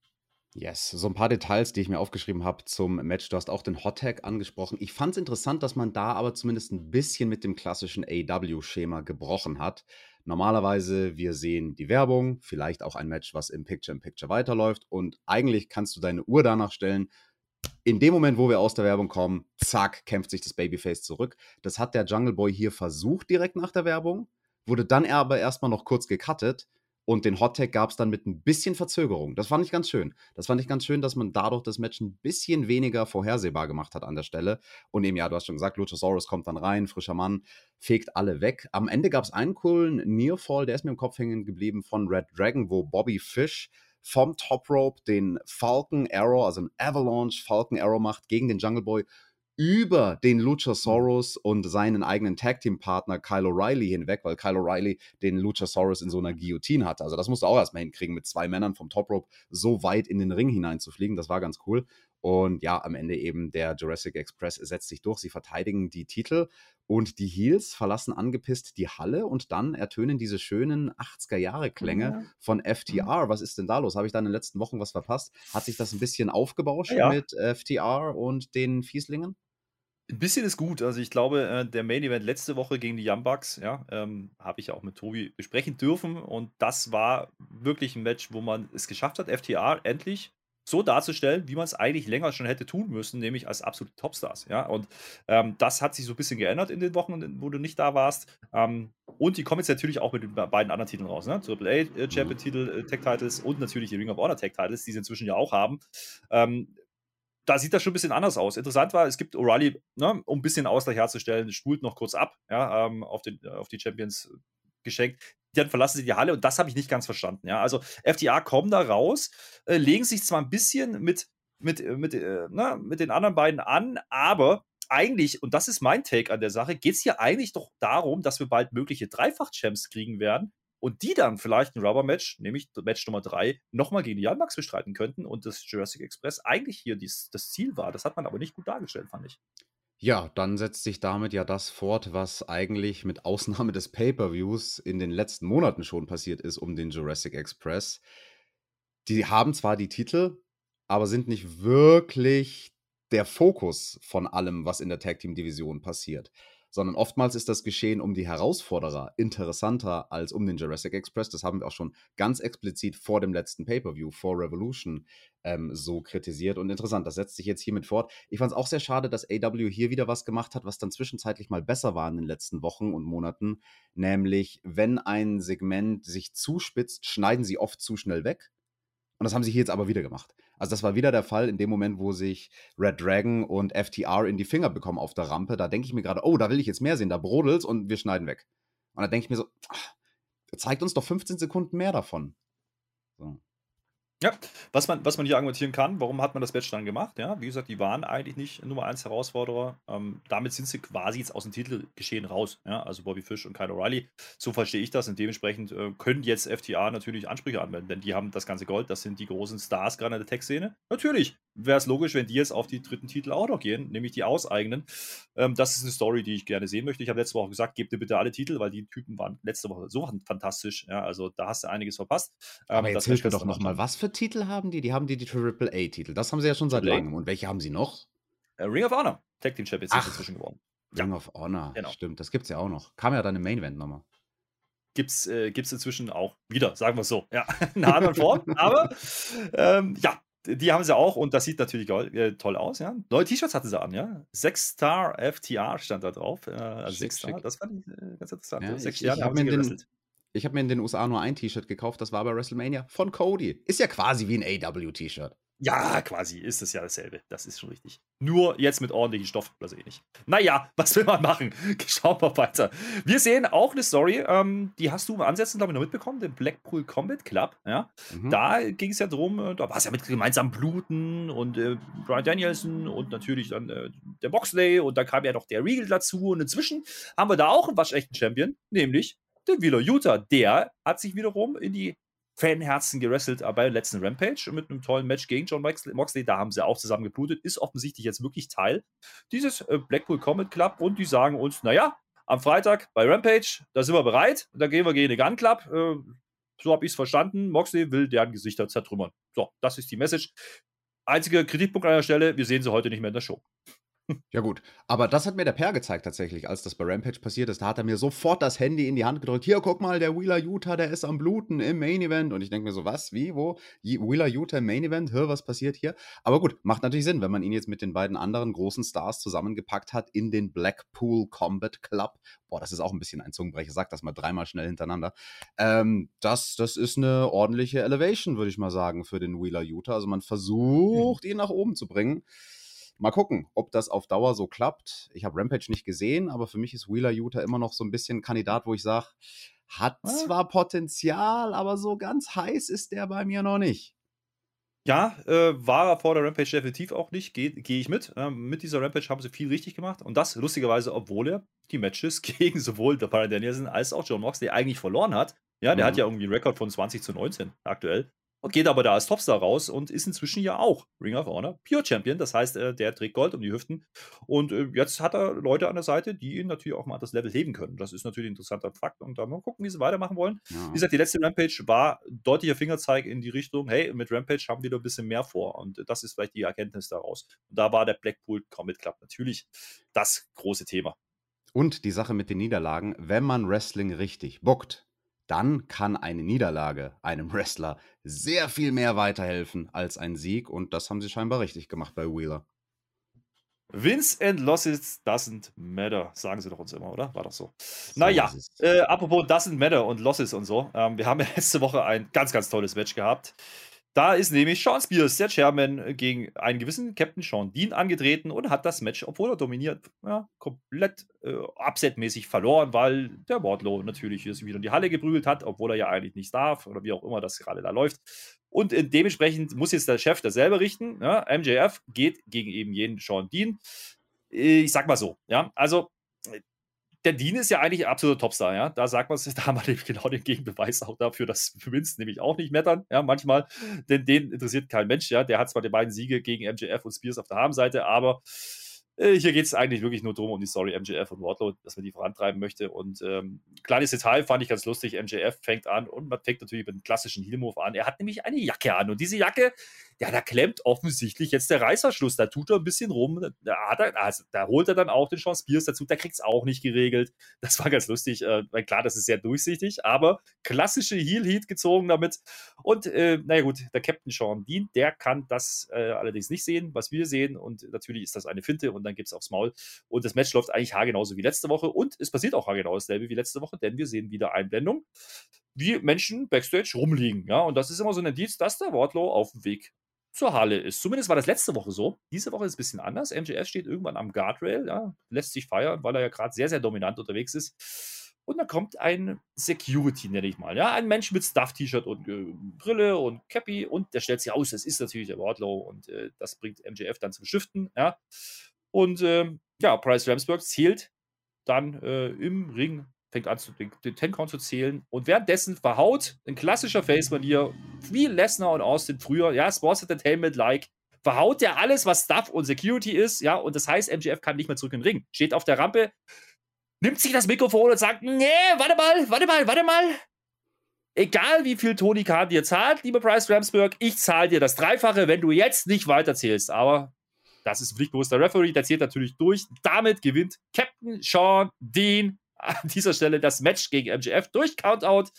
Yes, so ein paar Details, die ich mir aufgeschrieben habe zum Match. Du hast auch den Hot Tag angesprochen. Ich fand es interessant, dass man da aber zumindest ein bisschen mit dem klassischen A E W-Schema gebrochen hat. Normalerweise, wir sehen die Werbung, vielleicht auch ein Match, was im Picture-in-Picture weiterläuft und eigentlich kannst du deine Uhr danach stellen. In dem Moment, wo wir aus der Werbung kommen, zack, kämpft sich das Babyface zurück. Das hat der Jungle Boy hier versucht direkt nach der Werbung, wurde dann aber erstmal noch kurz gecuttet und den Hot Tag gab es dann mit ein bisschen Verzögerung. Das fand ich ganz schön. Das fand ich ganz schön, dass man dadurch das Match ein bisschen weniger vorhersehbar gemacht hat an der Stelle. Und eben, ja, du hast schon gesagt, Luchasaurus kommt dann rein, frischer Mann, fegt alle weg. Am Ende gab es einen coolen Nearfall, der ist mir im Kopf hängen geblieben von Red Dragon, wo Bobby Fish vom Top Rope den Falcon Arrow, also ein Avalanche Falcon Arrow macht gegen den Jungle Boy über den Luchasaurus und seinen eigenen Tag-Team-Partner Kyle O'Reilly hinweg, weil Kyle O'Reilly den Luchasaurus in so einer Guillotine hatte. Also das musst du auch erstmal hinkriegen, mit zwei Männern vom Top Rope so weit in den Ring hineinzufliegen. Das war ganz cool. Und ja, am Ende eben der Jurassic Express setzt sich durch. Sie verteidigen die Titel und die Heels verlassen angepisst die Halle und dann ertönen diese schönen achtziger-Jahre-Klänge Ja. von F T R. Was ist denn da los? Habe ich da in den letzten Wochen was verpasst? Hat sich das ein bisschen aufgebauscht Ja. mit F T R und den Fieslingen? Ein bisschen ist gut. Also ich glaube, äh, der Main Event letzte Woche gegen die Young Bucks, ja, ähm, habe ich ja auch mit Tobi besprechen dürfen. Und das war wirklich ein Match, wo man es geschafft hat, F T R endlich so darzustellen, wie man es eigentlich länger schon hätte tun müssen, nämlich als absolute Topstars. Ja? Und ähm, das hat sich so ein bisschen geändert in den Wochen, wo du nicht da warst. Ähm, und die kommen jetzt natürlich auch mit den beiden anderen Titeln raus. Ne? Triple A Champion-Titel, äh, Tag-Titles und natürlich die Ring of Honor Tag-Titles, die sie inzwischen ja auch haben. Ähm, da sieht das schon ein bisschen anders aus. Interessant war, es gibt O'Reilly, ne, um ein bisschen Ausgleich herzustellen, spult noch kurz ab, ja, ähm, auf, den, auf die Champions geschenkt. Dann verlassen sie die Halle und das habe ich nicht ganz verstanden. Ja. Also F T R kommen da raus, äh, legen sich zwar ein bisschen mit, mit, mit, äh, na, mit den anderen beiden an, aber eigentlich, und das ist mein Take an der Sache, geht es hier eigentlich doch darum, dass wir bald mögliche Dreifach-Champs kriegen werden und die dann vielleicht ein Rubber-Match, nämlich Match Nummer drei, nochmal gegen die Young Bucks bestreiten könnten und das Jurassic Express eigentlich hier dies, das Ziel war. Das hat man aber nicht gut dargestellt, fand ich. Ja, dann setzt sich damit ja das fort, was eigentlich mit Ausnahme des Pay-Per-Views in den letzten Monaten schon passiert ist um den Jurassic Express. Die haben zwar die Titel, aber sind nicht wirklich der Fokus von allem, was in der Tag-Team-Division passiert. Sondern oftmals ist das Geschehen um die Herausforderer interessanter als um den Jurassic Express. Das haben wir auch schon ganz explizit vor dem letzten Pay-Per-View, vor Revolution, ähm, so kritisiert. Und interessant, das setzt sich jetzt hiermit fort. Ich fand es auch sehr schade, dass A E W hier wieder was gemacht hat, was dann zwischenzeitlich mal besser war in den letzten Wochen und Monaten. Nämlich, wenn ein Segment sich zuspitzt, schneiden sie oft zu schnell weg. Und das haben sie hier jetzt aber wieder gemacht. Also das war wieder der Fall in dem Moment, wo sich Red Dragon und F T R in die Finger bekommen auf der Rampe. Da denke ich mir gerade, oh, da will ich jetzt mehr sehen, da brodelt's und wir schneiden weg. Und da denke ich mir so, ach, zeigt uns doch fünfzehn Sekunden mehr davon. So. Ja, was man, was man hier argumentieren kann, warum hat man das Match dann gemacht? Ja, wie gesagt, die waren eigentlich nicht Nummer eins Herausforderer. Ähm, damit sind sie quasi jetzt aus dem Titelgeschehen raus. Ja, also Bobby Fish und Kyle O'Reilly. So verstehe ich das. Und dementsprechend äh, können jetzt F T R natürlich Ansprüche anwenden, denn die haben das ganze Gold. Das sind die großen Stars gerade in der Tech-Szene. Natürlich wäre es logisch, wenn die jetzt auf die dritten Titel auch noch gehen, nämlich die auseigenen. Ähm, das ist eine Story, die ich gerne sehen möchte. Ich habe letzte Woche gesagt, gebt dir bitte alle Titel, weil die Typen waren letzte Woche so fantastisch. Ja, also da hast du einiges verpasst. Ähm, Aber jetzt hilf mir doch nochmal, was für Titel haben die? Die haben die, die Triple A-Titel. Das haben sie ja schon seit langem. Und welche haben sie noch? Äh, Ring of Honor. Tag Team Champions sind inzwischen geworden. Ring Ja. of Honor, Genau. stimmt. Das gibt's ja auch noch. Kam ja dann im Main Event nochmal. Gibt's, äh, gibt's inzwischen auch wieder, sagen wir es so. Ja, in einer anderen Form. Aber ähm, ja, die haben sie auch und das sieht natürlich geil, äh, toll aus. Ja. Neue T-Shirts hatten sie an, ja. Sechs Star F T R stand da drauf. Äh, also Schick, sechs Star, schick. das fand ich äh, ganz interessant. Ja, Sechs ich Jahre ich haben habe sie mir, in den- gewrestelt. ich hab mir in den U S A nur ein T-Shirt gekauft. Das war bei WrestleMania von Cody. Ist ja quasi wie ein A E W-T-Shirt. Ja, quasi ist es ja dasselbe. Das ist schon richtig. Nur jetzt mit ordentlichen Stoff, also eh nicht. Naja, was will man machen? Schauen wir weiter. Wir sehen auch eine Story, ähm, die hast du im Ansätzen, glaube ich, noch mitbekommen, den Blackpool Combat Club. Ja? Mhm. Da ging es ja drum, äh, da war es ja mit gemeinsam Bluten und äh, Bryan Danielson und natürlich dann äh, der Moxley und dann kam ja noch der Regal dazu und inzwischen haben wir da auch einen waschechten Champion, nämlich den Wheeler Yuta. Der hat sich wiederum in die Fanherzen gerestelt bei der letzten Rampage mit einem tollen Match gegen John Moxley. Da haben sie auch zusammen geblutet. Ist offensichtlich jetzt wirklich Teil dieses äh, Blackpool Combat Club und die sagen uns, naja, am Freitag bei Rampage, da sind wir bereit. Da gehen wir gegen den Gun Club. Äh, So habe ich es verstanden. Moxley will deren Gesichter zertrümmern. So, das ist die Message. Einziger Kritikpunkt an der Stelle, wir sehen sie heute nicht mehr in der Show. Ja gut, aber das hat mir der Per gezeigt tatsächlich, als das bei Rampage passiert ist. Da hat er mir sofort das Handy in die Hand gedrückt. Hier, guck mal, der Wheeler Yuta, der ist am Bluten im Main Event. Und ich denke mir so, was, wie, wo? Wheeler Yuta im Main Event? Hör, was passiert hier? Aber gut, macht natürlich Sinn, wenn man ihn jetzt mit den beiden anderen großen Stars zusammengepackt hat in den Blackpool Combat Club. Boah, das ist auch ein bisschen ein Zungenbrecher, sag das mal dreimal schnell hintereinander. Ähm, das, das ist eine ordentliche Elevation, würde ich mal sagen, für den Wheeler Yuta. Also man versucht, ihn nach oben zu bringen. Mal gucken, ob das auf Dauer so klappt. Ich habe Rampage nicht gesehen, aber für mich ist Wheeler Yuta immer noch so ein bisschen ein Kandidat, wo ich sage, hat zwar Potenzial, aber so ganz heiß ist der bei mir noch nicht. Ja, äh, war er vor der Rampage definitiv auch nicht, gehe geh ich mit. Ähm, mit dieser Rampage haben sie viel richtig gemacht und das lustigerweise, obwohl er die Matches gegen sowohl der Bryan Danielson als auch John Moxley eigentlich verloren hat. Ja, der Mhm. hat ja irgendwie einen Rekord von zwanzig zu neunzehn aktuell. Und geht aber da als Topstar raus und ist inzwischen ja auch Ring of Honor Pure Champion. Das heißt, äh, der trägt Gold um die Hüften. Und äh, jetzt hat er Leute an der Seite, die ihn natürlich auch mal an das Level heben können. Das ist natürlich ein interessanter Fakt. Und da mal gucken, wie sie weitermachen wollen. Ja. Wie gesagt, die letzte Rampage war deutlicher Fingerzeig in die Richtung, hey, mit Rampage haben wir da ein bisschen mehr vor. Und das ist vielleicht die Erkenntnis daraus. Und da war der Blackpool Combat Club natürlich das große Thema. Und die Sache mit den Niederlagen, wenn man Wrestling richtig bookt, dann kann eine Niederlage einem Wrestler sehr viel mehr weiterhelfen als ein Sieg. Und das haben sie scheinbar richtig gemacht bei Wheeler. Wins and losses doesn't matter, sagen sie doch uns immer, oder? War doch so. So naja, ist es. äh, apropos doesn't matter und losses und so. Ähm, wir haben ja letzte Woche ein ganz, ganz tolles Match gehabt. Da ist nämlich Shawn Spears, der Chairman, gegen einen gewissen Captain Shawn Dean angetreten und hat das Match, obwohl er dominiert, ja, komplett äh, upsetmäßig verloren, weil der Wardlow natürlich hier wieder in die Halle geprügelt hat, obwohl er ja eigentlich nicht darf oder wie auch immer das gerade da läuft. Und äh, dementsprechend muss jetzt der Chef das selber richten. Ja? M J F geht gegen eben jeden Shawn Dean. Äh, ich sag mal so, ja, also der Dean ist ja eigentlich ein absoluter Topstar, ja. Da sagt man es, da haben wir nämlich genau den Gegenbeweis auch dafür, dass Vince nämlich auch nicht mettern, ja, manchmal. Denn den interessiert kein Mensch, ja. Der hat zwar die beiden Siege gegen M J F und Spears auf der Habenseite, aber äh, hier geht es eigentlich wirklich nur darum, um die Story M J F und Wardlow, dass man die vorantreiben möchte. Und ähm, kleines Detail fand ich ganz lustig. M J F fängt an und man fängt natürlich mit einem klassischen Heel-Move an. Er hat nämlich eine Jacke an und diese Jacke, ja, da klemmt offensichtlich jetzt der Reißverschluss. Da tut er ein bisschen rum. Da, hat er, also, da holt er dann auch den Shawn Spears dazu. Der kriegt es auch nicht geregelt. Das war ganz lustig. Äh, klar, das ist sehr durchsichtig, aber klassische Heel-Heat gezogen damit. Und äh, naja gut, der Captain Shawn Dean, der kann das äh, allerdings nicht sehen, was wir sehen. Und natürlich ist das eine Finte und dann gibt es aufs Maul. Und das Match läuft eigentlich haargenauso wie letzte Woche. Und es passiert auch haargenau dasselbe wie letzte Woche, denn wir sehen wieder Einblendung, wie Menschen Backstage rumliegen. Ja? Und das ist immer so ein Indiz, dass der Wardlow auf dem Weg zur Halle ist. Zumindest war das letzte Woche so. Diese Woche ist es ein bisschen anders. M J F steht irgendwann am Guardrail, ja, lässt sich feiern, weil er ja gerade sehr, sehr dominant unterwegs ist. Und dann kommt ein Security, nenne ich mal. Ja, ein Mensch mit Stuff-T-Shirt und äh, Brille und Cappy und der stellt sich aus, das ist natürlich der Wardlow und äh, das bringt M J F dann zum Shiften. Ja. Und äh, ja, Bryce Ramsburg zählt dann äh, im Ring, fängt an, zu, den, den Ten-Count zu zählen und währenddessen verhaut in klassischer Face-Manier, wie Lesnar und Austin früher, ja, Sports Entertainment-like, verhaut der alles, was Stuff und Security ist, ja, und das heißt, M J F kann nicht mehr zurück in den Ring. Steht auf der Rampe, nimmt sich das Mikrofon und sagt, nee, warte mal, warte mal, warte mal. Egal wie viel Tony Khan dir zahlt, lieber Bryce Ramsburg, ich zahle dir das Dreifache, wenn du jetzt nicht weiterzählst. Aber das ist ein pflichtbewusster Referee, der zählt natürlich durch. Damit gewinnt Captain Shawn Dean an dieser Stelle das Match gegen M J F durch Countout.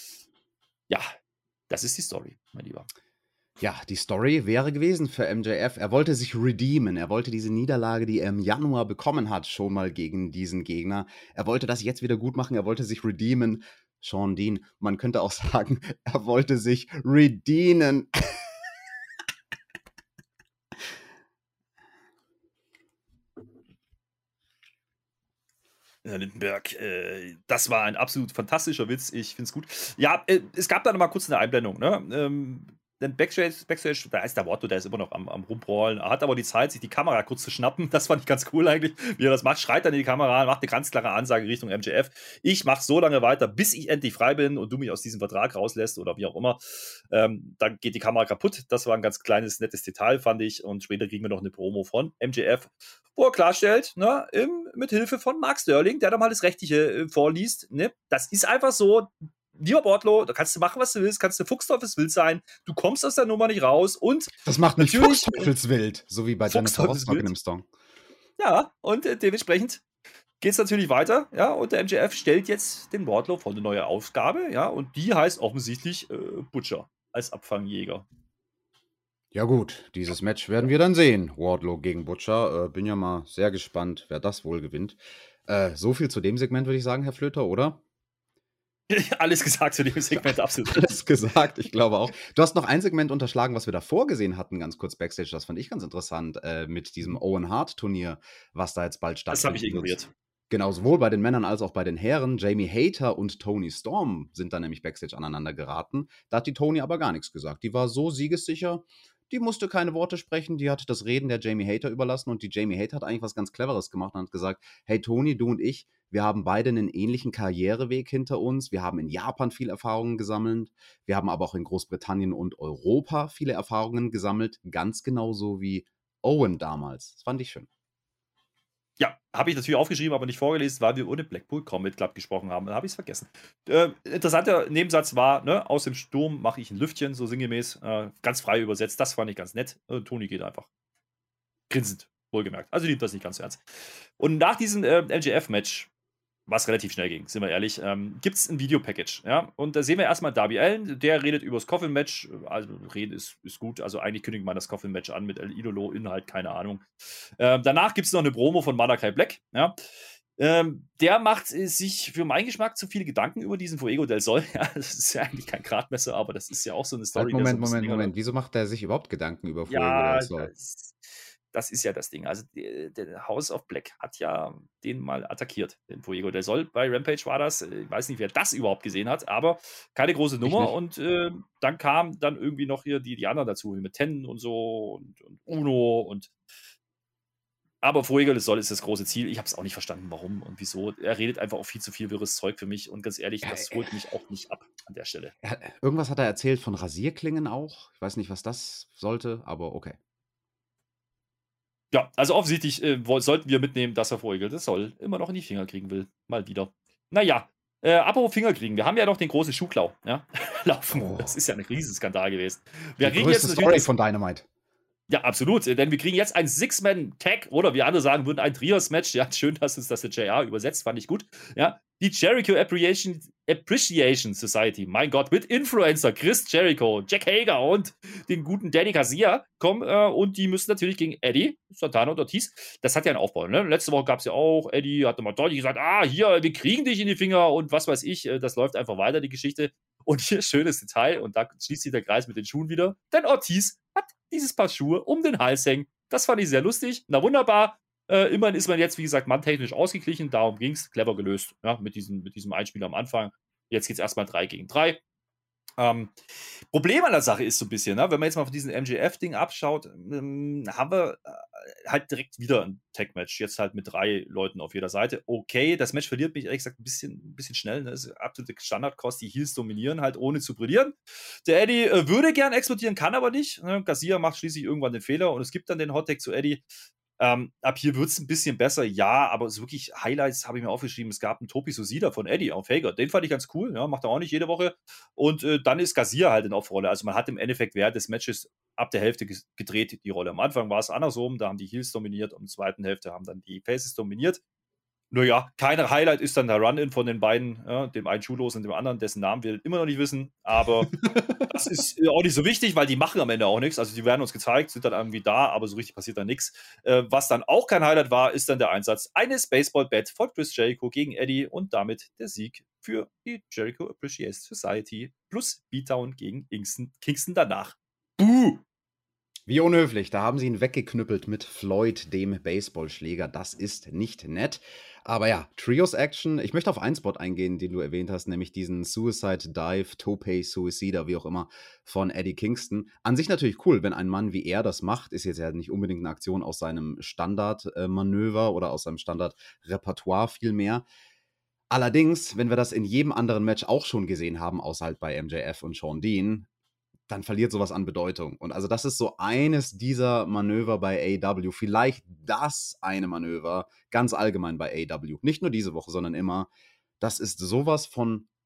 Ja, das ist die Story, mein Lieber. Ja, die Story wäre gewesen für M J F. Er wollte sich redeemen. Er wollte diese Niederlage, die er im Januar bekommen hat, schon mal gegen diesen Gegner. Er wollte das jetzt wieder gut machen. Er wollte sich redeemen. Shawn Dean, man könnte auch sagen, er wollte sich redeemen. Herr Lindenberg, äh, das war ein absolut fantastischer Witz. Ich finde es gut. Ja, äh, es gab da noch mal kurz eine Einblendung. Ne? Ähm, denn Backstage, Backstage, da ist der Wardlow, der ist immer noch am, am Rumbrawlen. Er hat aber die Zeit, sich die Kamera kurz zu schnappen. Das fand ich ganz cool eigentlich, wie er das macht. Schreit dann in die Kamera, macht eine ganz klare Ansage Richtung M J F. Ich mache so lange weiter, bis ich endlich frei bin und du mich aus diesem Vertrag rauslässt oder wie auch immer. Ähm, dann geht die Kamera kaputt. Das war ein ganz kleines, nettes Detail, fand ich. Und später kriegen wir noch eine Promo von M J F, wo er klarstellt, ne, im, mit Hilfe von Mark Sterling, der da mal das Rechtliche äh, vorliest. Ne? Das ist einfach so. lieber Wardlow, da kannst du machen, was du willst, kannst du Fuchsteufelswild sein, du kommst aus der Nummer nicht raus und das macht mich natürlich Fuchsteufelswild, so wie bei Jennifer Rostock in dem Song. Ja, und äh, dementsprechend geht es natürlich weiter, ja, und der M J F stellt jetzt den Wardlow vor eine neue Aufgabe, ja, und die heißt offensichtlich äh, Butcher als Abfangjäger. Ja gut, dieses Match werden wir dann sehen, Wardlow gegen Butcher. Äh, bin ja mal sehr gespannt, wer das wohl gewinnt. Äh, so viel zu dem Segment, würde ich sagen, Herr Flöter, oder? Alles gesagt zu dem Segment, absolut. Alles gesagt, ich glaube auch. Du hast noch ein Segment unterschlagen, was wir davor gesehen hatten, ganz kurz Backstage. Das fand ich ganz interessant, äh, mit diesem Owen Hart-Turnier, was da jetzt bald stattfindet. Das habe ich ignoriert. Genau, sowohl bei den Männern als auch bei den Herren. Jamie Hayter und Toni Storm sind dann nämlich Backstage aneinander geraten. Da hat die Toni aber gar nichts gesagt. Die war so siegessicher, die musste keine Worte sprechen, die hat das Reden der Jamie Hayter überlassen und die Jamie Hayter hat eigentlich was ganz Cleveres gemacht und hat gesagt, hey Toni, du und ich, wir haben beide einen ähnlichen Karriereweg hinter uns, wir haben in Japan viel Erfahrungen gesammelt, wir haben aber auch in Großbritannien und Europa viele Erfahrungen gesammelt, ganz genauso wie Owen damals. Das fand ich schön. Ja, habe ich natürlich aufgeschrieben, aber nicht vorgelesen, weil wir ohne Blackpool Combat Club gesprochen haben. Dann habe ich es vergessen. Äh, interessanter Nebensatz war, ne, aus dem Sturm mache ich ein Lüftchen, so sinngemäß, äh, ganz frei übersetzt. Das fand ich ganz nett. Äh, Toni geht einfach grinsend, wohlgemerkt. Also nimmt das nicht ganz so ernst. Und nach diesem äh, M J F-Match, was relativ schnell ging, sind wir ehrlich, ähm, gibt es ein Videopackage. Ja? Und da sehen wir erstmal Darby Allin, der redet über das Coffin-Match. Also reden ist, ist gut. Also eigentlich kündigt man das Coffin-Match an mit El Idolo, Inhalt, keine Ahnung. Ähm, danach gibt es noch eine Promo von Malakai Black. Ja? Ähm, der macht äh, sich für meinen Geschmack zu viele Gedanken über diesen Fuego del Sol. Ja, das ist ja eigentlich kein Gradmesser, aber das ist ja auch so eine Story. Halt, Moment, so Moment, Moment. Wieso macht er sich überhaupt Gedanken über Fuego ja, del Sol? Das, das ist ja das Ding. Also der House of Black hat ja den mal attackiert, den Fuego del Sol. Bei Rampage war das. Ich weiß nicht, wer das überhaupt gesehen hat, aber keine große Nummer. Und äh, dann kam dann irgendwie noch hier die, die anderen dazu, mit Ten und so und, und Uno und aber Fuego del Sol ist das große Ziel. Ich habe es auch nicht verstanden, warum und wieso. Er redet einfach auch viel zu viel wirres Zeug für mich. Und ganz ehrlich, das holt mich auch nicht ab an der Stelle. Er, irgendwas hat er erzählt von Rasierklingen auch. Ich weiß nicht, was das sollte, aber okay. Ja, also offensichtlich äh, sollten wir mitnehmen, dass er Fuego del Sol immer noch in die Finger kriegen will. Mal wieder. Naja, äh, apropos Finger kriegen. Wir haben ja noch den großen Schuhklau. Ja? Laufen. Oh. Das ist ja ein Riesenskandal gewesen. Wir die größte jetzt Story von Dynamite. Ja, absolut, denn wir kriegen jetzt ein Six-Man-Tag, oder wie andere sagen würden, ein Trios-Match. Ja, schön, dass uns das der J R übersetzt, fand ich gut. Ja, die Jericho Appreciation, Appreciation Society, mein Gott, mit Influencer Chris Jericho, Jack Hager und den guten Danny Garcia kommen äh, und die müssen natürlich gegen Eddie, Santana und Ortiz. Das hat ja einen Aufbau, ne? Letzte Woche gab es ja auch, Eddie hat nochmal deutlich gesagt, ah, hier, wir kriegen dich in die Finger und was weiß ich, das läuft einfach weiter, die Geschichte. Und hier schönes Detail, und da schließt sich der Kreis mit den Schuhen wieder, denn Ortiz hat dieses Paar Schuhe um den Hals hängen. Das fand ich sehr lustig. Na wunderbar. Äh, immerhin ist man jetzt, wie gesagt, manntechnisch ausgeglichen. Darum ging es. Clever gelöst. Ja, mit, diesem, mit diesem Einspiel am Anfang. Jetzt geht es erstmal drei gegen drei. Ähm, Problem an der Sache ist so ein bisschen, ne, wenn man jetzt mal von diesem M J F-Ding abschaut, ähm, haben wir äh, halt direkt wieder ein Tag-Match. Jetzt halt mit drei Leuten auf jeder Seite. Okay, das Match verliert mich ehrlich gesagt ein bisschen, ein bisschen schnell. Ne? Das ist absolute Standardkost. Die Heels dominieren halt, ohne zu brillieren. Der Eddie äh, würde gern explodieren, kann aber nicht. Ne? Garcia macht schließlich irgendwann den Fehler und es gibt dann den Hot-Tag zu Eddie. Ähm, ab hier wird es ein bisschen besser, ja, aber so wirklich Highlights habe ich mir aufgeschrieben. Es gab einen Topi Susida von Eddie auf Hager. Den fand ich ganz cool, ja, macht er auch nicht jede Woche. Und äh, dann ist Garcia halt in Aufrolle. Also man hat im Endeffekt während des Matches ab der Hälfte gedreht, die Rolle. Am Anfang war es andersrum, da haben die Heels dominiert und in der zweiten Hälfte haben dann die Faces dominiert. Naja, kein Highlight ist dann der Run-In von den beiden, ja, dem einen Schuhlos und dem anderen, dessen Namen wir immer noch nicht wissen, aber das ist auch nicht so wichtig, weil die machen am Ende auch nichts, also die werden uns gezeigt, sind dann irgendwie da, aber so richtig passiert dann nichts. Äh, was dann auch kein Highlight war, ist dann der Einsatz eines Baseball-Bat von Chris Jericho gegen Eddie und damit der Sieg für die Jericho Appreciation Society plus B-Town gegen Kingston, Kingston danach. Buh! Wie unhöflich, da haben sie ihn weggeknüppelt mit Floyd, dem Baseballschläger. Das ist nicht nett. Aber ja, Trios-Action. Ich möchte auf einen Spot eingehen, den du erwähnt hast, nämlich diesen Suicide Dive, Tope Suicida, wie auch immer, von Eddie Kingston. An sich natürlich cool, wenn ein Mann wie er das macht. Ist jetzt ja nicht unbedingt eine Aktion aus seinem Standardmanöver oder aus seinem Standardrepertoire vielmehr. Allerdings, wenn wir das in jedem anderen Match auch schon gesehen haben, außer halt bei M J F und Shawn Dean, dann verliert sowas an Bedeutung. Und also das ist so eines dieser Manöver bei A E W, vielleicht das eine Manöver, ganz allgemein bei A E W, nicht nur diese Woche, sondern immer, das ist sowas von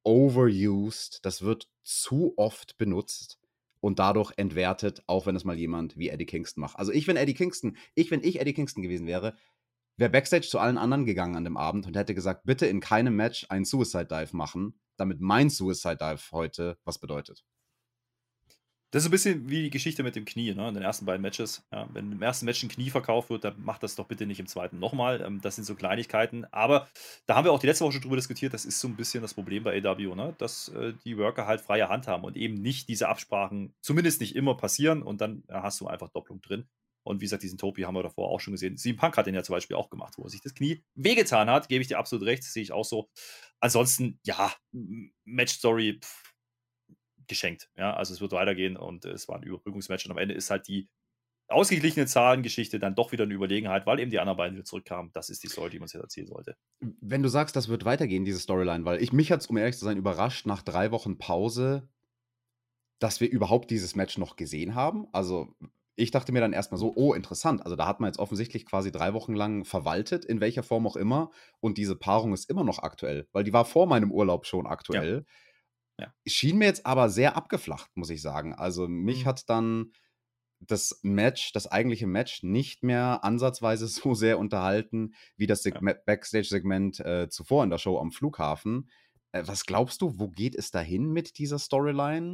overused, das wird zu oft benutzt und dadurch entwertet, auch wenn es mal jemand wie Eddie Kingston macht. Also ich, wenn Eddie Kingston, ich, wenn ich Eddie Kingston gewesen wäre, wäre Backstage zu allen anderen gegangen an dem Abend und hätte gesagt, bitte in keinem Match einen Suicide Dive machen, damit mein Suicide Dive heute was bedeutet. Das ist ein bisschen wie die Geschichte mit dem Knie, ne? In den ersten beiden Matches. Ja, wenn im ersten Match ein Knie verkauft wird, dann macht das doch bitte nicht im zweiten nochmal. Ähm, das sind so Kleinigkeiten. Aber da haben wir auch die letzte Woche schon drüber diskutiert. Das ist so ein bisschen das Problem bei A E W, ne? Dass äh, die Worker halt freie Hand haben und eben nicht diese Absprachen, zumindest nicht immer passieren. Und dann äh, hast du einfach Doppelung drin. Und wie gesagt, diesen Topi haben wir davor auch schon gesehen. C M Punk hat den ja zum Beispiel auch gemacht, wo er sich das Knie wehgetan hat. Gebe ich dir absolut recht. Das sehe ich auch so. Ansonsten, ja, Match-Story, pff, geschenkt. Ja, also es wird weitergehen und es war ein Überbrückungsmatch und am Ende ist halt die ausgeglichene Zahlengeschichte dann doch wieder eine Überlegenheit, weil eben die anderen beiden wieder zurückkamen. Das ist die Story, die man sich jetzt erzählen sollte. Wenn du sagst, das wird weitergehen, diese Storyline, weil ich mich hat es, um ehrlich zu sein, überrascht nach drei Wochen Pause, dass wir überhaupt dieses Match noch gesehen haben. Also ich dachte mir dann erstmal so, oh, interessant. Also da hat man jetzt offensichtlich quasi drei Wochen lang verwaltet, in welcher Form auch immer. Und diese Paarung ist immer noch aktuell, weil die war vor meinem Urlaub schon aktuell. Ja. Ja. Schien mir jetzt aber sehr abgeflacht, muss ich sagen. Also mich mhm. hat dann das Match, das eigentliche Match, nicht mehr ansatzweise so sehr unterhalten, wie das Seg- ja. Backstage-Segment äh, zuvor in der Show am Flughafen. Äh, was glaubst du, wo geht es dahin mit dieser Storyline?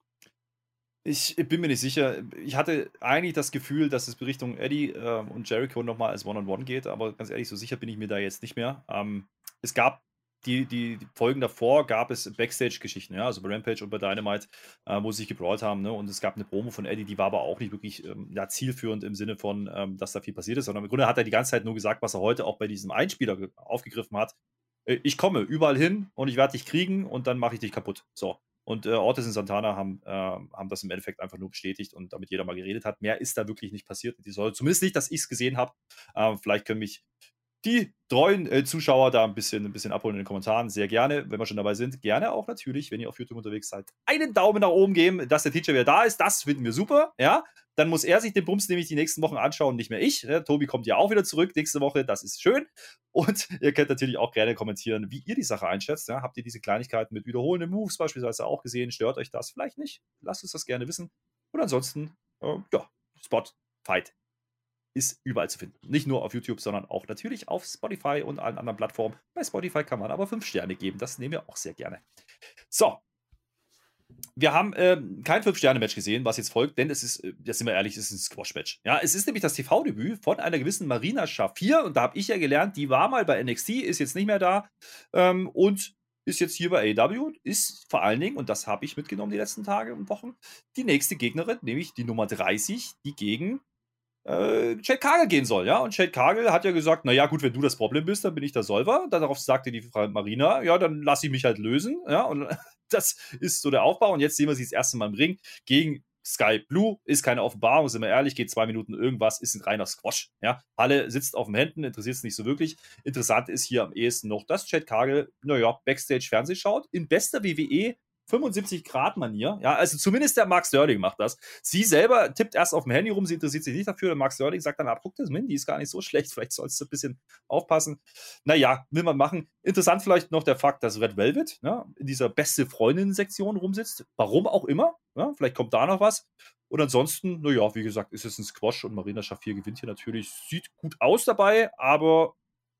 Ich bin mir nicht sicher. Ich hatte eigentlich das Gefühl, dass es Richtung Eddie äh, und Jericho nochmal als One-on-One geht, aber ganz ehrlich, so sicher bin ich mir da jetzt nicht mehr. Ähm, es gab Die, die, die Folgen davor gab es Backstage-Geschichten, ja, also bei Rampage und bei Dynamite, äh, wo sie sich gebrawlt haben, ne? Und es gab eine Promo von Eddie, die war aber auch nicht wirklich ähm, ja, zielführend im Sinne von, ähm, dass da viel passiert ist, sondern im Grunde hat er die ganze Zeit nur gesagt, was er heute auch bei diesem Einspieler ge- aufgegriffen hat. Äh, ich komme überall hin und ich werde dich kriegen und dann mache ich dich kaputt. So. Und äh, Ortiz und Santana haben, äh, haben das im Endeffekt einfach nur bestätigt und damit jeder mal geredet hat. Mehr ist da wirklich nicht passiert. Die soll, zumindest nicht, dass ich es gesehen habe. Äh, vielleicht können mich die treuen äh, Zuschauer da ein bisschen, ein bisschen abholen in den Kommentaren. Sehr gerne, wenn wir schon dabei sind. Gerne auch natürlich, wenn ihr auf YouTube unterwegs seid, einen Daumen nach oben geben, dass der Teacher wieder da ist. Das finden wir super. Ja, dann muss er sich den Bums nämlich die nächsten Wochen anschauen, nicht mehr ich. Ja, Tobi kommt ja auch wieder zurück nächste Woche. Das ist schön. Und ihr könnt natürlich auch gerne kommentieren, wie ihr die Sache einschätzt. Ja, habt ihr diese Kleinigkeiten mit wiederholenden Moves beispielsweise auch gesehen? Stört euch das vielleicht nicht? Lasst uns das gerne wissen. Und ansonsten, äh, ja, Spot, Fight. Ist überall zu finden. Nicht nur auf YouTube, sondern auch natürlich auf Spotify und allen anderen Plattformen. Bei Spotify kann man aber fünf Sterne geben. Das nehmen wir auch sehr gerne. So. Wir haben ähm, kein fünf Sterne Match gesehen, was jetzt folgt, denn es ist, äh, jetzt sind wir ehrlich, es ist ein Squash-Match. Ja, es ist nämlich das T V-Debüt von einer gewissen Marina Shafir und da habe ich ja gelernt, die war mal bei N X T, ist jetzt nicht mehr da ähm, und ist jetzt hier bei A E W, ist vor allen Dingen, und das habe ich mitgenommen die letzten Tage und Wochen, die nächste Gegnerin, nämlich die Nummer dreißig, die gegen Äh, Jade Cargill gehen soll, ja. Und Jade Cargill hat ja gesagt, naja, gut, wenn du das Problem bist, dann bin ich der Solver. Darauf sagte die Frau Marina, ja, dann lass ich mich halt lösen, ja. Und das ist so der Aufbau. Und jetzt sehen wir sie das erste Mal im Ring gegen Sky Blue. Ist keine Offenbarung, sind wir ehrlich, geht zwei Minuten irgendwas, ist ein reiner Squash, ja. Halle sitzt auf den Händen, interessiert es nicht so wirklich. Interessant ist hier am ehesten noch, dass Jade Cargill, naja, Backstage Fernseh schaut, in bester W W E fünfundsiebzig Grad Manier, ja, also zumindest der Mark Sterling macht das. Sie selber tippt erst auf dem Handy rum, sie interessiert sich nicht dafür, der Mark Sterling sagt dann, ah, guck das, Mindy ist gar nicht so schlecht, vielleicht sollst du ein bisschen aufpassen. Naja, will man machen. Interessant vielleicht noch der Fakt, dass Red Velvet, ja, in dieser beste Freundin-Sektion rumsitzt, warum auch immer, ja, vielleicht kommt da noch was. Und ansonsten, naja, wie gesagt, ist es ein Squash und Marina Shafir gewinnt hier natürlich, sieht gut aus dabei, aber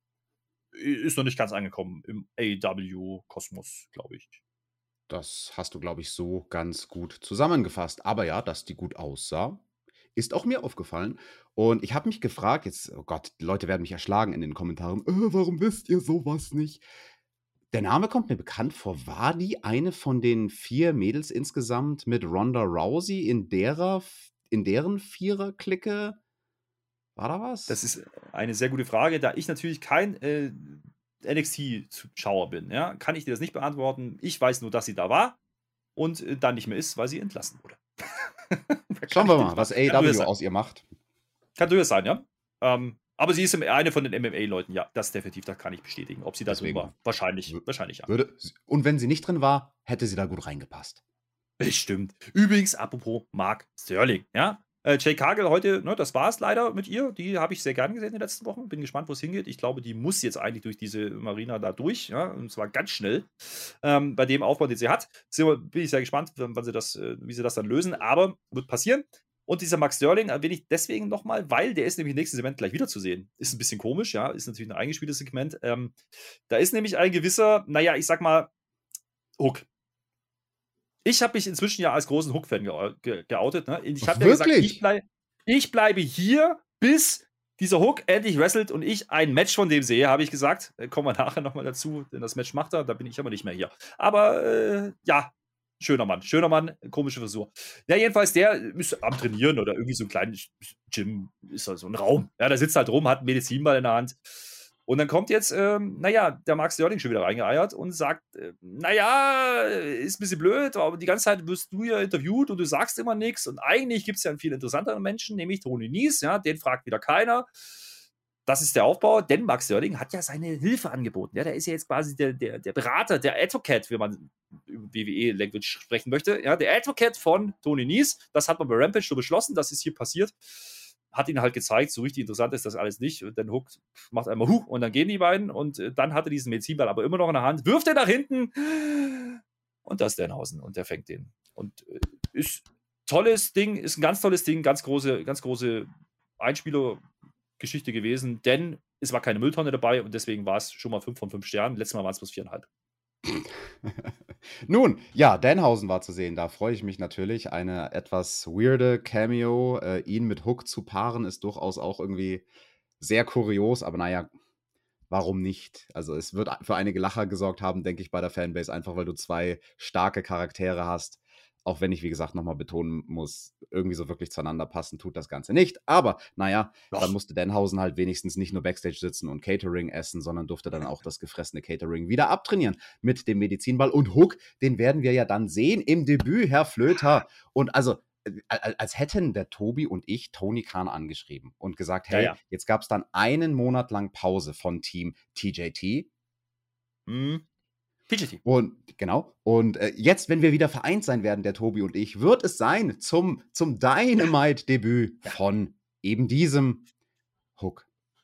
ist noch nicht ganz angekommen im A E W-Kosmos, glaube ich. Das hast du, glaube ich, so ganz gut zusammengefasst. Aber ja, dass die gut aussah, ist auch mir aufgefallen. Und ich habe mich gefragt, jetzt, oh Gott, die Leute werden mich erschlagen in den Kommentaren, äh, warum wisst ihr sowas nicht? Der Name kommt mir bekannt vor. War die eine von den vier Mädels insgesamt mit Ronda Rousey in derer, in deren Vierer-Clique? War da was? Das ist eine sehr gute Frage, da ich natürlich kein äh, N X T-Zuschauer bin, ja, kann ich dir das nicht beantworten. Ich weiß nur, dass sie da war und äh, dann nicht mehr ist, weil sie entlassen wurde. Schauen wir mal, was A E W aus ihr macht. Kann durchaus sein, ja. Ähm, aber sie ist eine von den M M A-Leuten, ja, das definitiv, das kann ich bestätigen. Ob sie da drin war, wahrscheinlich, wahrscheinlich ja. Würde, und wenn sie nicht drin war, hätte sie da gut reingepasst. Bestimmt. Übrigens, apropos Mark Sterling, ja, Äh, Jade Cargill heute, ne, das war es leider mit ihr. Die habe ich sehr gern gesehen in den letzten Wochen. Bin gespannt, wo es hingeht. Ich glaube, die muss jetzt eigentlich durch diese Marina da durch. Ja, und zwar ganz schnell. Ähm, bei dem Aufbau, den sie hat. Sind, bin ich sehr gespannt, wann sie das, äh, wie sie das dann lösen. Aber wird passieren. Und dieser Max Sterling erwähne ich deswegen nochmal, weil der ist nämlich im nächsten Segment gleich wieder zu sehen. Ist ein bisschen komisch, ja. Ist natürlich ein eingespieltes Segment. Ähm, da ist nämlich ein gewisser, naja, ich sag mal, Hook. Ich habe mich inzwischen ja als großen Hook-Fan ge ge geoutet. Ne? Ich habe ja gesagt, ich, bleib, ich bleibe hier, bis dieser Hook endlich wrestelt und ich ein Match von dem sehe, habe ich gesagt. Äh, kommen wir nachher nochmal dazu, denn das Match macht er, da bin ich aber nicht mehr hier. Aber äh, ja, schöner Mann, schöner Mann, komische Frisur. Ja, jedenfalls, der ist am Trainieren oder irgendwie so ein kleines Gym, ist halt so ein Raum. Ja, der sitzt halt rum, hat einen Medizinball in der Hand. Und dann kommt jetzt, ähm, naja, der Max Sterling schon wieder reingeeiert und sagt, äh, naja, ist ein bisschen blöd, aber die ganze Zeit wirst du ja interviewt und du sagst immer nichts. Und eigentlich gibt es ja einen viel interessanteren Menschen, nämlich Tony Nese, ja, den fragt wieder keiner. Das ist der Aufbau, denn Max Sterling hat ja seine Hilfe angeboten. Ja, der ist ja jetzt quasi der, der, der Berater, der Advocate, wenn man über W W E-Language sprechen möchte. Ja, der Advocate von Tony Nese. Das hat man bei Rampage so beschlossen, das ist hier passiert. Hat ihn halt gezeigt, so richtig interessant ist das alles nicht. Und dann Hook macht einmal Huh und dann gehen die beiden und dann hat er diesen Medizinball aber immer noch in der Hand, wirft er nach hinten und das ist Danhausen und der fängt den. Und ist tolles Ding, ist ein ganz tolles Ding, ganz große, ganz große Einspielergeschichte gewesen, denn es war keine Mülltonne dabei und deswegen war es schon mal fünf von fünf Sternen. Letztes Mal waren es bloß viereinhalb. Nun, ja, Danhausen war zu sehen. Da freue ich mich natürlich. Eine etwas weirde Cameo. Äh, ihn mit Hook zu paaren, ist durchaus auch irgendwie sehr kurios. Aber naja, warum nicht? Also es wird für einige Lacher gesorgt haben, denke ich, bei der Fanbase. Einfach, weil du zwei starke Charaktere hast. Auch wenn ich, wie gesagt, nochmal betonen muss, irgendwie so wirklich zueinander passen tut das Ganze nicht. Aber, naja, Doch. dann musste Danhausen halt wenigstens nicht nur Backstage sitzen und Catering essen, sondern durfte dann auch das gefressene Catering wieder abtrainieren mit dem Medizinball. Und Hook, den werden wir ja dann sehen im Debüt, Herr Flöter. Und also, als hätten der Tobi und ich Tony Khan angeschrieben und gesagt, hey, ja, ja. jetzt gab es dann einen Monat lang Pause von Team T J T. Mhm. Und genau. Und äh, jetzt, wenn wir wieder vereint sein werden, der Tobi und ich, wird es sein zum, zum Dynamite-Debüt ja. von eben diesem Hook.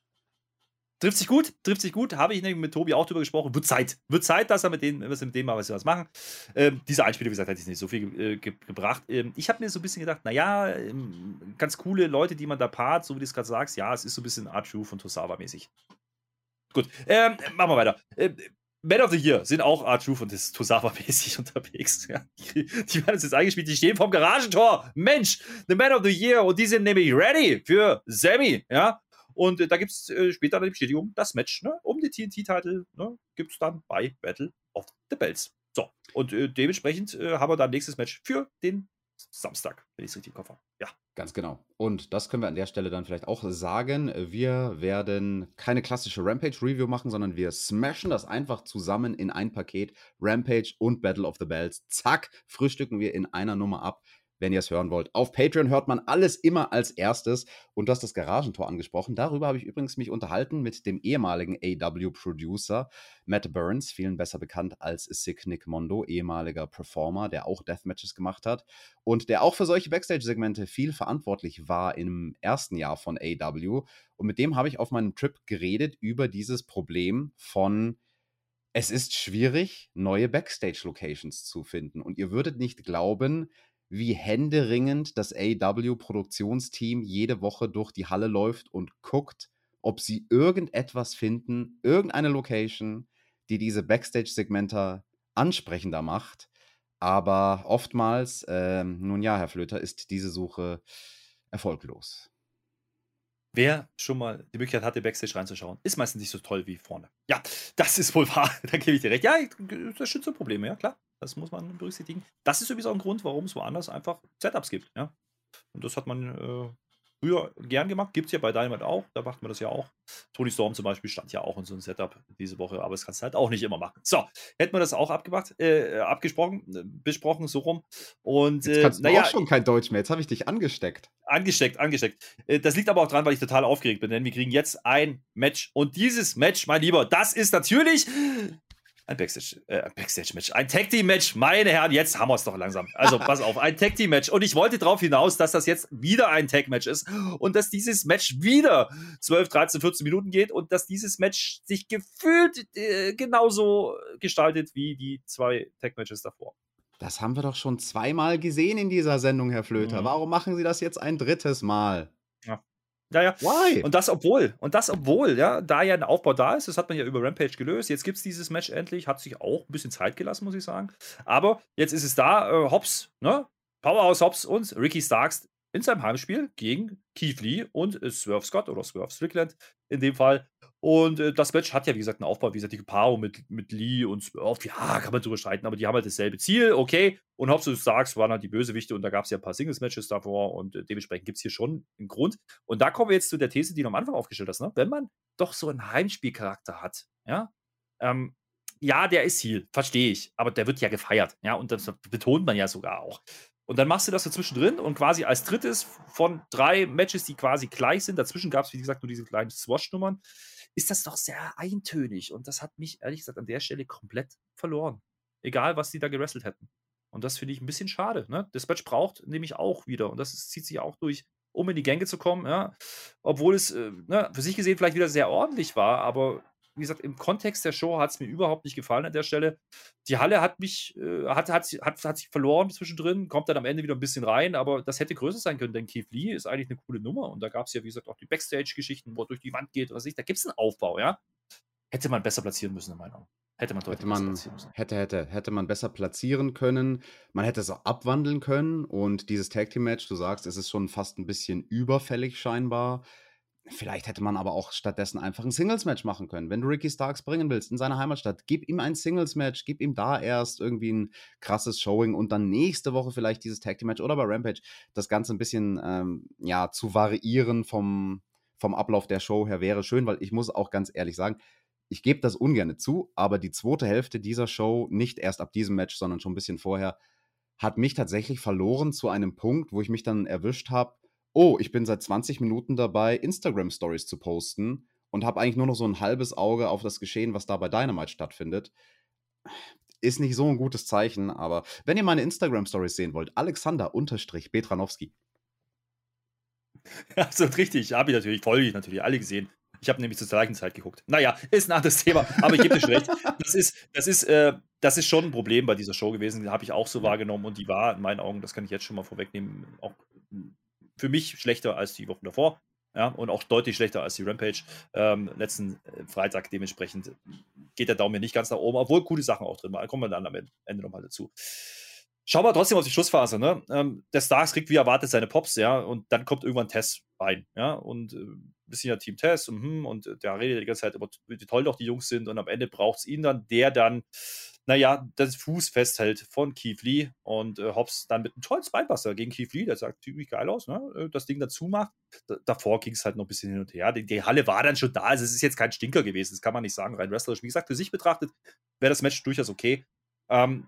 Trifft sich gut, trifft sich gut. Habe ich mit Tobi auch drüber gesprochen. Wird Zeit. Wird Zeit, dass er mit denen, was mit dem mal was machen. Ähm, diese Einspieler, wie gesagt, hat jetzt nicht so viel äh, ge gebracht. Ähm, ich habe mir so ein bisschen gedacht, naja, ähm, ganz coole Leute, die man da paart, so wie du es gerade sagst. Ja, es ist so ein bisschen R-Truth und Tosawa-mäßig. Gut, ähm, machen wir weiter. Ähm, Men of the Year sind auch R-Truth und Tosawa-mäßig unterwegs. Ja, die, die werden jetzt eingespielt, die stehen vorm Garagentor. Mensch, the Men of the Year und die sind nämlich ready für Sammy. Ja, und äh, da gibt es äh, später die Bestätigung, das Match ne, um die T N T-Titel ne, gibt es dann bei Battle of the Belts. So, und äh, dementsprechend äh, haben wir dann nächstes Match für den Samstag, wenn ich es richtig im Kopf habe. Ja. Ganz genau. Und das können wir an der Stelle dann vielleicht auch sagen. Wir werden keine klassische Rampage-Review machen, sondern wir smashen das einfach zusammen in ein Paket. Rampage und Battle of the Belts. Zack, frühstücken wir in einer Nummer ab. Wenn ihr es hören wollt. Auf Patreon hört man alles immer als erstes. Und du hast das Garagentor angesprochen. Darüber habe ich übrigens mich unterhalten mit dem ehemaligen A E W-Producer Matt Burns, vielen besser bekannt als Sick Nick Mondo, ehemaliger Performer, der auch Deathmatches gemacht hat und der auch für solche Backstage-Segmente viel verantwortlich war im ersten Jahr von A E W. Und mit dem habe ich auf meinem Trip geredet über dieses Problem von es ist schwierig, neue Backstage-Locations zu finden. Und ihr würdet nicht glauben, wie händeringend das A E W-Produktionsteam jede Woche durch die Halle läuft und guckt, ob sie irgendetwas finden, irgendeine Location, die diese Backstage-Segmente ansprechender macht. Aber oftmals, ähm, nun ja, Herr Flöter, ist diese Suche erfolglos. Wer schon mal die Möglichkeit hatte, Backstage reinzuschauen, ist meistens nicht so toll wie vorne. Ja, das ist wohl wahr. Da gebe ich dir recht. Ja, das sind so Probleme, ja klar. Das muss man berücksichtigen. Das ist übrigens auch ein Grund, warum es woanders einfach Setups gibt. Ja? Und das hat man äh, früher gern gemacht. Gibt es ja bei Dynamite auch. Da macht man das ja auch. Tony Storm zum Beispiel stand ja auch in so einem Setup diese Woche. Aber das kannst du halt auch nicht immer machen. So, hätten wir das auch abgemacht, äh, abgesprochen, äh, besprochen, so rum. Und, Jetzt kannst äh, du naja, auch schon kein Deutsch mehr. Jetzt habe ich dich angesteckt. Angesteckt, angesteckt. Äh, das liegt aber auch dran, weil ich total aufgeregt bin. Denn wir kriegen jetzt ein Match. Und dieses Match, mein Lieber, das ist natürlich Ein Backstage, äh, Backstage-Match. Ein Tag-Team-Match. Meine Herren, jetzt haben wir es doch langsam. Also, pass auf, ein Tag-Team-Match. Und ich wollte darauf hinaus, dass das jetzt wieder ein Tag-Match ist und dass dieses Match wieder zwölf, dreizehn, vierzehn Minuten geht und dass dieses Match sich gefühlt äh, genauso gestaltet wie die zwei Tag-Matches davor. Das haben wir doch schon zweimal gesehen in dieser Sendung, Herr Flöter. Mhm. Warum machen Sie das jetzt ein drittes Mal? Ja. Ja, ja. Why? Und das obwohl, und das obwohl, ja, da ja ein Aufbau da ist, das hat man ja über Rampage gelöst. Jetzt gibt es dieses Match endlich, hat sich auch ein bisschen Zeit gelassen, muss ich sagen. Aber jetzt ist es da, äh, Hobbs, ne? Powerhouse Hobbs und Ricky Starks in seinem Heimspiel gegen Keith Lee und äh, Swerve Scott oder Swerve Strickland in dem Fall. Und äh, das Match hat ja, wie gesagt, einen Aufbau, wie gesagt, die Paarung mit, mit Lee und Swerve, ja, kann man drüber streiten, aber die haben halt dasselbe Ziel, okay. Und Hobbs und Starks waren halt die Bösewichte und da gab es ja ein paar Singles-Matches davor und äh, dementsprechend gibt es hier schon einen Grund. Und da kommen wir jetzt zu der These, die du am Anfang aufgestellt hast, ne? Wenn man doch so einen Heimspielcharakter hat, ja, ähm, ja, der ist Heel, verstehe ich, aber der wird ja gefeiert, ja, und das betont man ja sogar auch. Und dann machst du das so zwischendrin und quasi als drittes von drei Matches, die quasi gleich sind, dazwischen gab es, wie gesagt, nur diese kleinen Swash-Nummern, ist das doch sehr eintönig. Und das hat mich, ehrlich gesagt, an der Stelle komplett verloren. Egal, was die da gewrestelt hätten. Und das finde ich ein bisschen schade. Ne? Das Match braucht nämlich auch wieder. Und das zieht sich auch durch, um in die Gänge zu kommen. Ja? Obwohl es äh, ne, für sich gesehen vielleicht wieder sehr ordentlich war, aber wie gesagt, im Kontext der Show hat es mir überhaupt nicht gefallen an der Stelle. Die Halle hat mich, äh, hat, hat, hat, hat sich verloren zwischendrin, kommt dann am Ende wieder ein bisschen rein, aber das hätte größer sein können, denn Keith Lee ist eigentlich eine coole Nummer und da gab es ja, wie gesagt, auch die Backstage-Geschichten, wo er durch die Wand geht, was weiß ich, da gibt es einen Aufbau, ja. Hätte man besser platzieren müssen, in meinen Augen. Hätte man deutlich hätte man, besser platzieren müssen. Hätte, hätte, hätte man besser platzieren können. Man hätte es auch abwandeln können und dieses Tag-Team-Match, du sagst, es ist schon fast ein bisschen überfällig scheinbar. Vielleicht hätte man aber auch stattdessen einfach ein Singles-Match machen können. Wenn du Ricky Starks bringen willst in seine Heimatstadt, gib ihm ein Singles-Match, gib ihm da erst irgendwie ein krasses Showing und dann nächste Woche vielleicht dieses Tag-Team-Match oder bei Rampage das Ganze ein bisschen ähm, ja, zu variieren vom, vom Ablauf der Show her wäre schön, weil ich muss auch ganz ehrlich sagen, ich gebe das ungern zu, aber die zweite Hälfte dieser Show, nicht erst ab diesem Match, sondern schon ein bisschen vorher, hat mich tatsächlich verloren zu einem Punkt, wo ich mich dann erwischt habe, oh, ich bin seit zwanzig Minuten dabei, Instagram-Stories zu posten und habe eigentlich nur noch so ein halbes Auge auf das Geschehen, was da bei Dynamite stattfindet. Ist nicht so ein gutes Zeichen, aber wenn ihr meine Instagram-Stories sehen wollt, Alexander-Betranowski. Ja, so richtig, habe ich natürlich, folge ich natürlich, alle gesehen. Ich habe nämlich zur gleichen Zeit geguckt. Naja, ist ein anderes Thema, aber ich gebe dir schon recht. Das ist, das, ist, äh, das ist schon ein Problem bei dieser Show gewesen, habe ich auch so wahrgenommen und die war in meinen Augen, das kann ich jetzt schon mal vorwegnehmen, auch für mich schlechter als die Wochen davor. Ja, und auch deutlich schlechter als die Rampage ähm, letzten äh, Freitag. Dementsprechend geht der Daumen mir nicht ganz nach oben, obwohl coole Sachen auch drin waren. Da kommen wir dann am Ende nochmal dazu. Schauen wir trotzdem auf die Schlussphase. Ne? Ähm, der Starks kriegt wie erwartet seine Pops, ja, und dann kommt irgendwann Tess rein, ja, und äh, ein bisschen ja Team Tess und, und der redet die ganze Zeit über, wie toll doch die Jungs sind und am Ende braucht es ihn dann, der dann naja, das Fuß festhält von Keith Lee und äh, Hobbs dann mit einem tollen Spinebuster gegen Keith Lee, der sagt, ziemlich geil aus, ne? Das Ding dazu macht. D- davor ging es halt noch ein bisschen hin und her. Die, die Halle war dann schon da, also es ist jetzt kein Stinker gewesen, das kann man nicht sagen, rein wrestlerisch. Wie gesagt, für sich betrachtet wäre das Match durchaus okay. Ähm,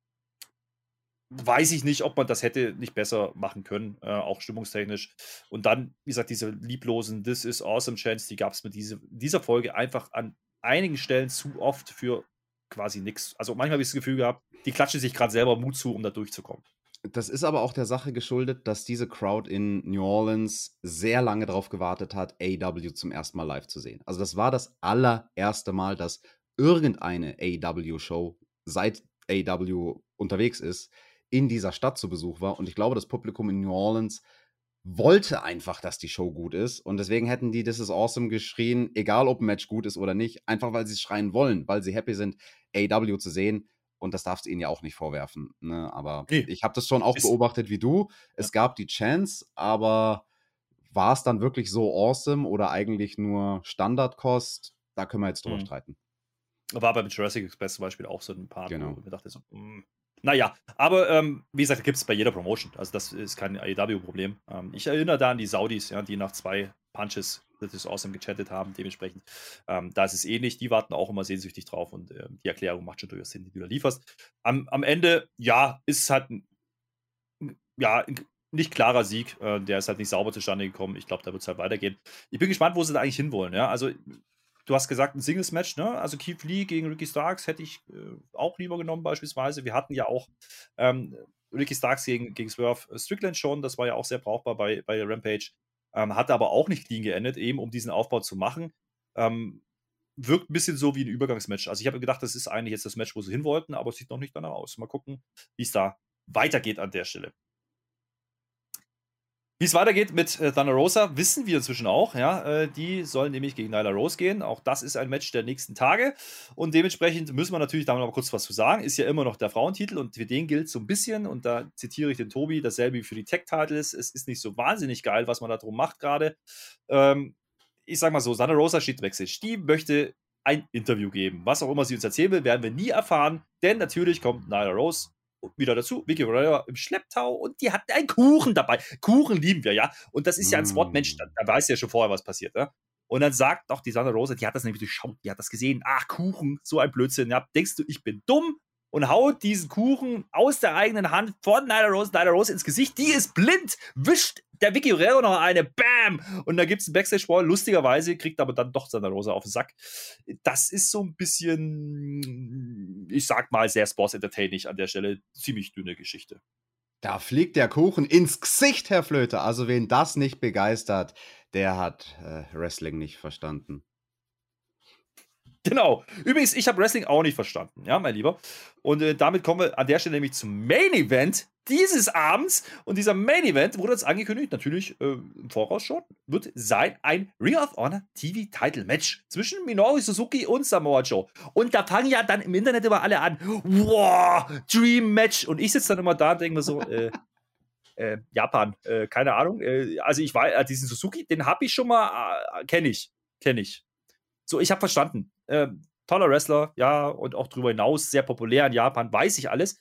weiß ich nicht, ob man das hätte nicht besser machen können, äh, auch stimmungstechnisch. Und dann, wie gesagt, diese lieblosen This is Awesome Chants, die gab es mit diese, dieser Folge einfach an einigen Stellen zu oft für quasi nichts. Also manchmal habe ich das Gefühl gehabt, die klatschen sich gerade selber Mut zu, um da durchzukommen. Das ist aber auch der Sache geschuldet, dass diese Crowd in New Orleans sehr lange darauf gewartet hat, A E W zum ersten Mal live zu sehen. Also das war das allererste Mal, dass irgendeine A E W-Show seit A E W unterwegs ist, in dieser Stadt zu Besuch war. Und ich glaube, das Publikum in New Orleans wollte einfach, dass die Show gut ist. Und deswegen hätten die This is Awesome geschrien, egal ob ein Match gut ist oder nicht, einfach weil sie es schreien wollen, weil sie happy sind, A E W zu sehen. Und das darfst du ihnen ja auch nicht vorwerfen. Ne? Aber Nee. ich habe das schon auch Ist- beobachtet wie du. Es gab die Chance, aber war es dann wirklich so awesome oder eigentlich nur Standardkost? Da können wir jetzt drüber Mhm. streiten. War beim Jurassic Express zum Beispiel auch so ein Part, Genau. wo ich mir dachte so, mm, naja, aber ähm, wie gesagt, gibt es bei jeder Promotion. Also das ist kein A E W-Problem. Ähm, ich erinnere da an die Saudis, ja, die nach zwei Punches das ist awesome gechattet haben, dementsprechend. Ähm, da ist es ähnlich, die warten auch immer sehnsüchtig drauf und äh, die Erklärung macht schon durchaus Sinn, die du da lieferst. Am, am Ende, ja, ist es halt ein, ja, ein nicht klarer Sieg, äh, der ist halt nicht sauber zustande gekommen. Ich glaube, da wird es halt weitergehen. Ich bin gespannt, wo sie da eigentlich hinwollen, ja, also du hast gesagt, ein Singles-Match, ne? Also Keith Lee gegen Ricky Starks hätte ich äh, auch lieber genommen beispielsweise. Wir hatten ja auch ähm, Ricky Starks gegen, gegen Swerve Strickland schon, das war ja auch sehr brauchbar bei, bei Rampage. Ähm, hatte aber auch nicht clean geendet, eben um diesen Aufbau zu machen. Ähm, wirkt ein bisschen so wie ein Übergangsmatch. Also ich habe gedacht, das ist eigentlich jetzt das Match, wo sie hin wollten, aber es sieht noch nicht danach aus. Mal gucken, wie es da weitergeht an der Stelle. Wie es weitergeht mit äh, Thunder Rosa, wissen wir inzwischen auch. Ja? Äh, die sollen nämlich gegen Nyla Rose gehen. Auch das ist ein Match der nächsten Tage. Und dementsprechend müssen wir natürlich da noch mal kurz was zu sagen. Ist ja immer noch der Frauentitel und für den gilt so ein bisschen, und da zitiere ich den Tobi, dasselbe wie für die Tech-Titles. Es ist nicht so wahnsinnig geil, was man da drum macht gerade. Ähm, ich sag mal so, Thunder Rosa steht Backstage. Die möchte ein Interview geben. Was auch immer sie uns erzählen will, werden wir nie erfahren. Denn natürlich kommt Nyla Rose wieder dazu, Vicky Guerrero im Schlepptau, und die hat einen Kuchen dabei. Kuchen lieben wir, ja. Und das ist ja ein Spot, Mensch, da, da weiß ja schon vorher, was passiert, ja. Und dann sagt auch die Thunder Rosa, die hat das nämlich durchschaut, die hat das gesehen. Ach, Kuchen, so ein Blödsinn. Ja, denkst du, ich bin dumm? Und haut diesen Kuchen aus der eigenen Hand von Nyla Rose, Nyla Rose ins Gesicht. Die ist blind, wischt der Vicky Guerrero noch eine, bam! Und da gibt es einen Backstage-Ball. Lustigerweise kriegt aber dann doch Thunder Rosa auf den Sack. Das ist so ein bisschen, ich sag mal, sehr sports-entertaining an der Stelle. Ziemlich dünne Geschichte. Da fliegt der Kuchen ins Gesicht, Herr Flöter. Also wen das nicht begeistert, der hat äh, Wrestling nicht verstanden. Genau. Übrigens, ich habe Wrestling auch nicht verstanden, ja, mein Lieber. Und äh, damit kommen wir an der Stelle nämlich zum Main Event dieses Abends. Und dieser Main Event wurde jetzt angekündigt, natürlich äh, im Voraus schon, wird sein ein Ring of Honor T V-Title-Match zwischen Minoru Suzuki und Samoa Joe. Und da fangen ja dann im Internet immer alle an, wow, Dream Match. Und ich sitze dann immer da und denke mir so, äh, äh, Japan, äh, keine Ahnung. Äh, also ich weiß, äh, diesen Suzuki, den habe ich schon mal, äh, kenne ich, kenne ich. So, ich habe verstanden. Äh, toller Wrestler, ja, und auch darüber hinaus sehr populär in Japan, weiß ich alles.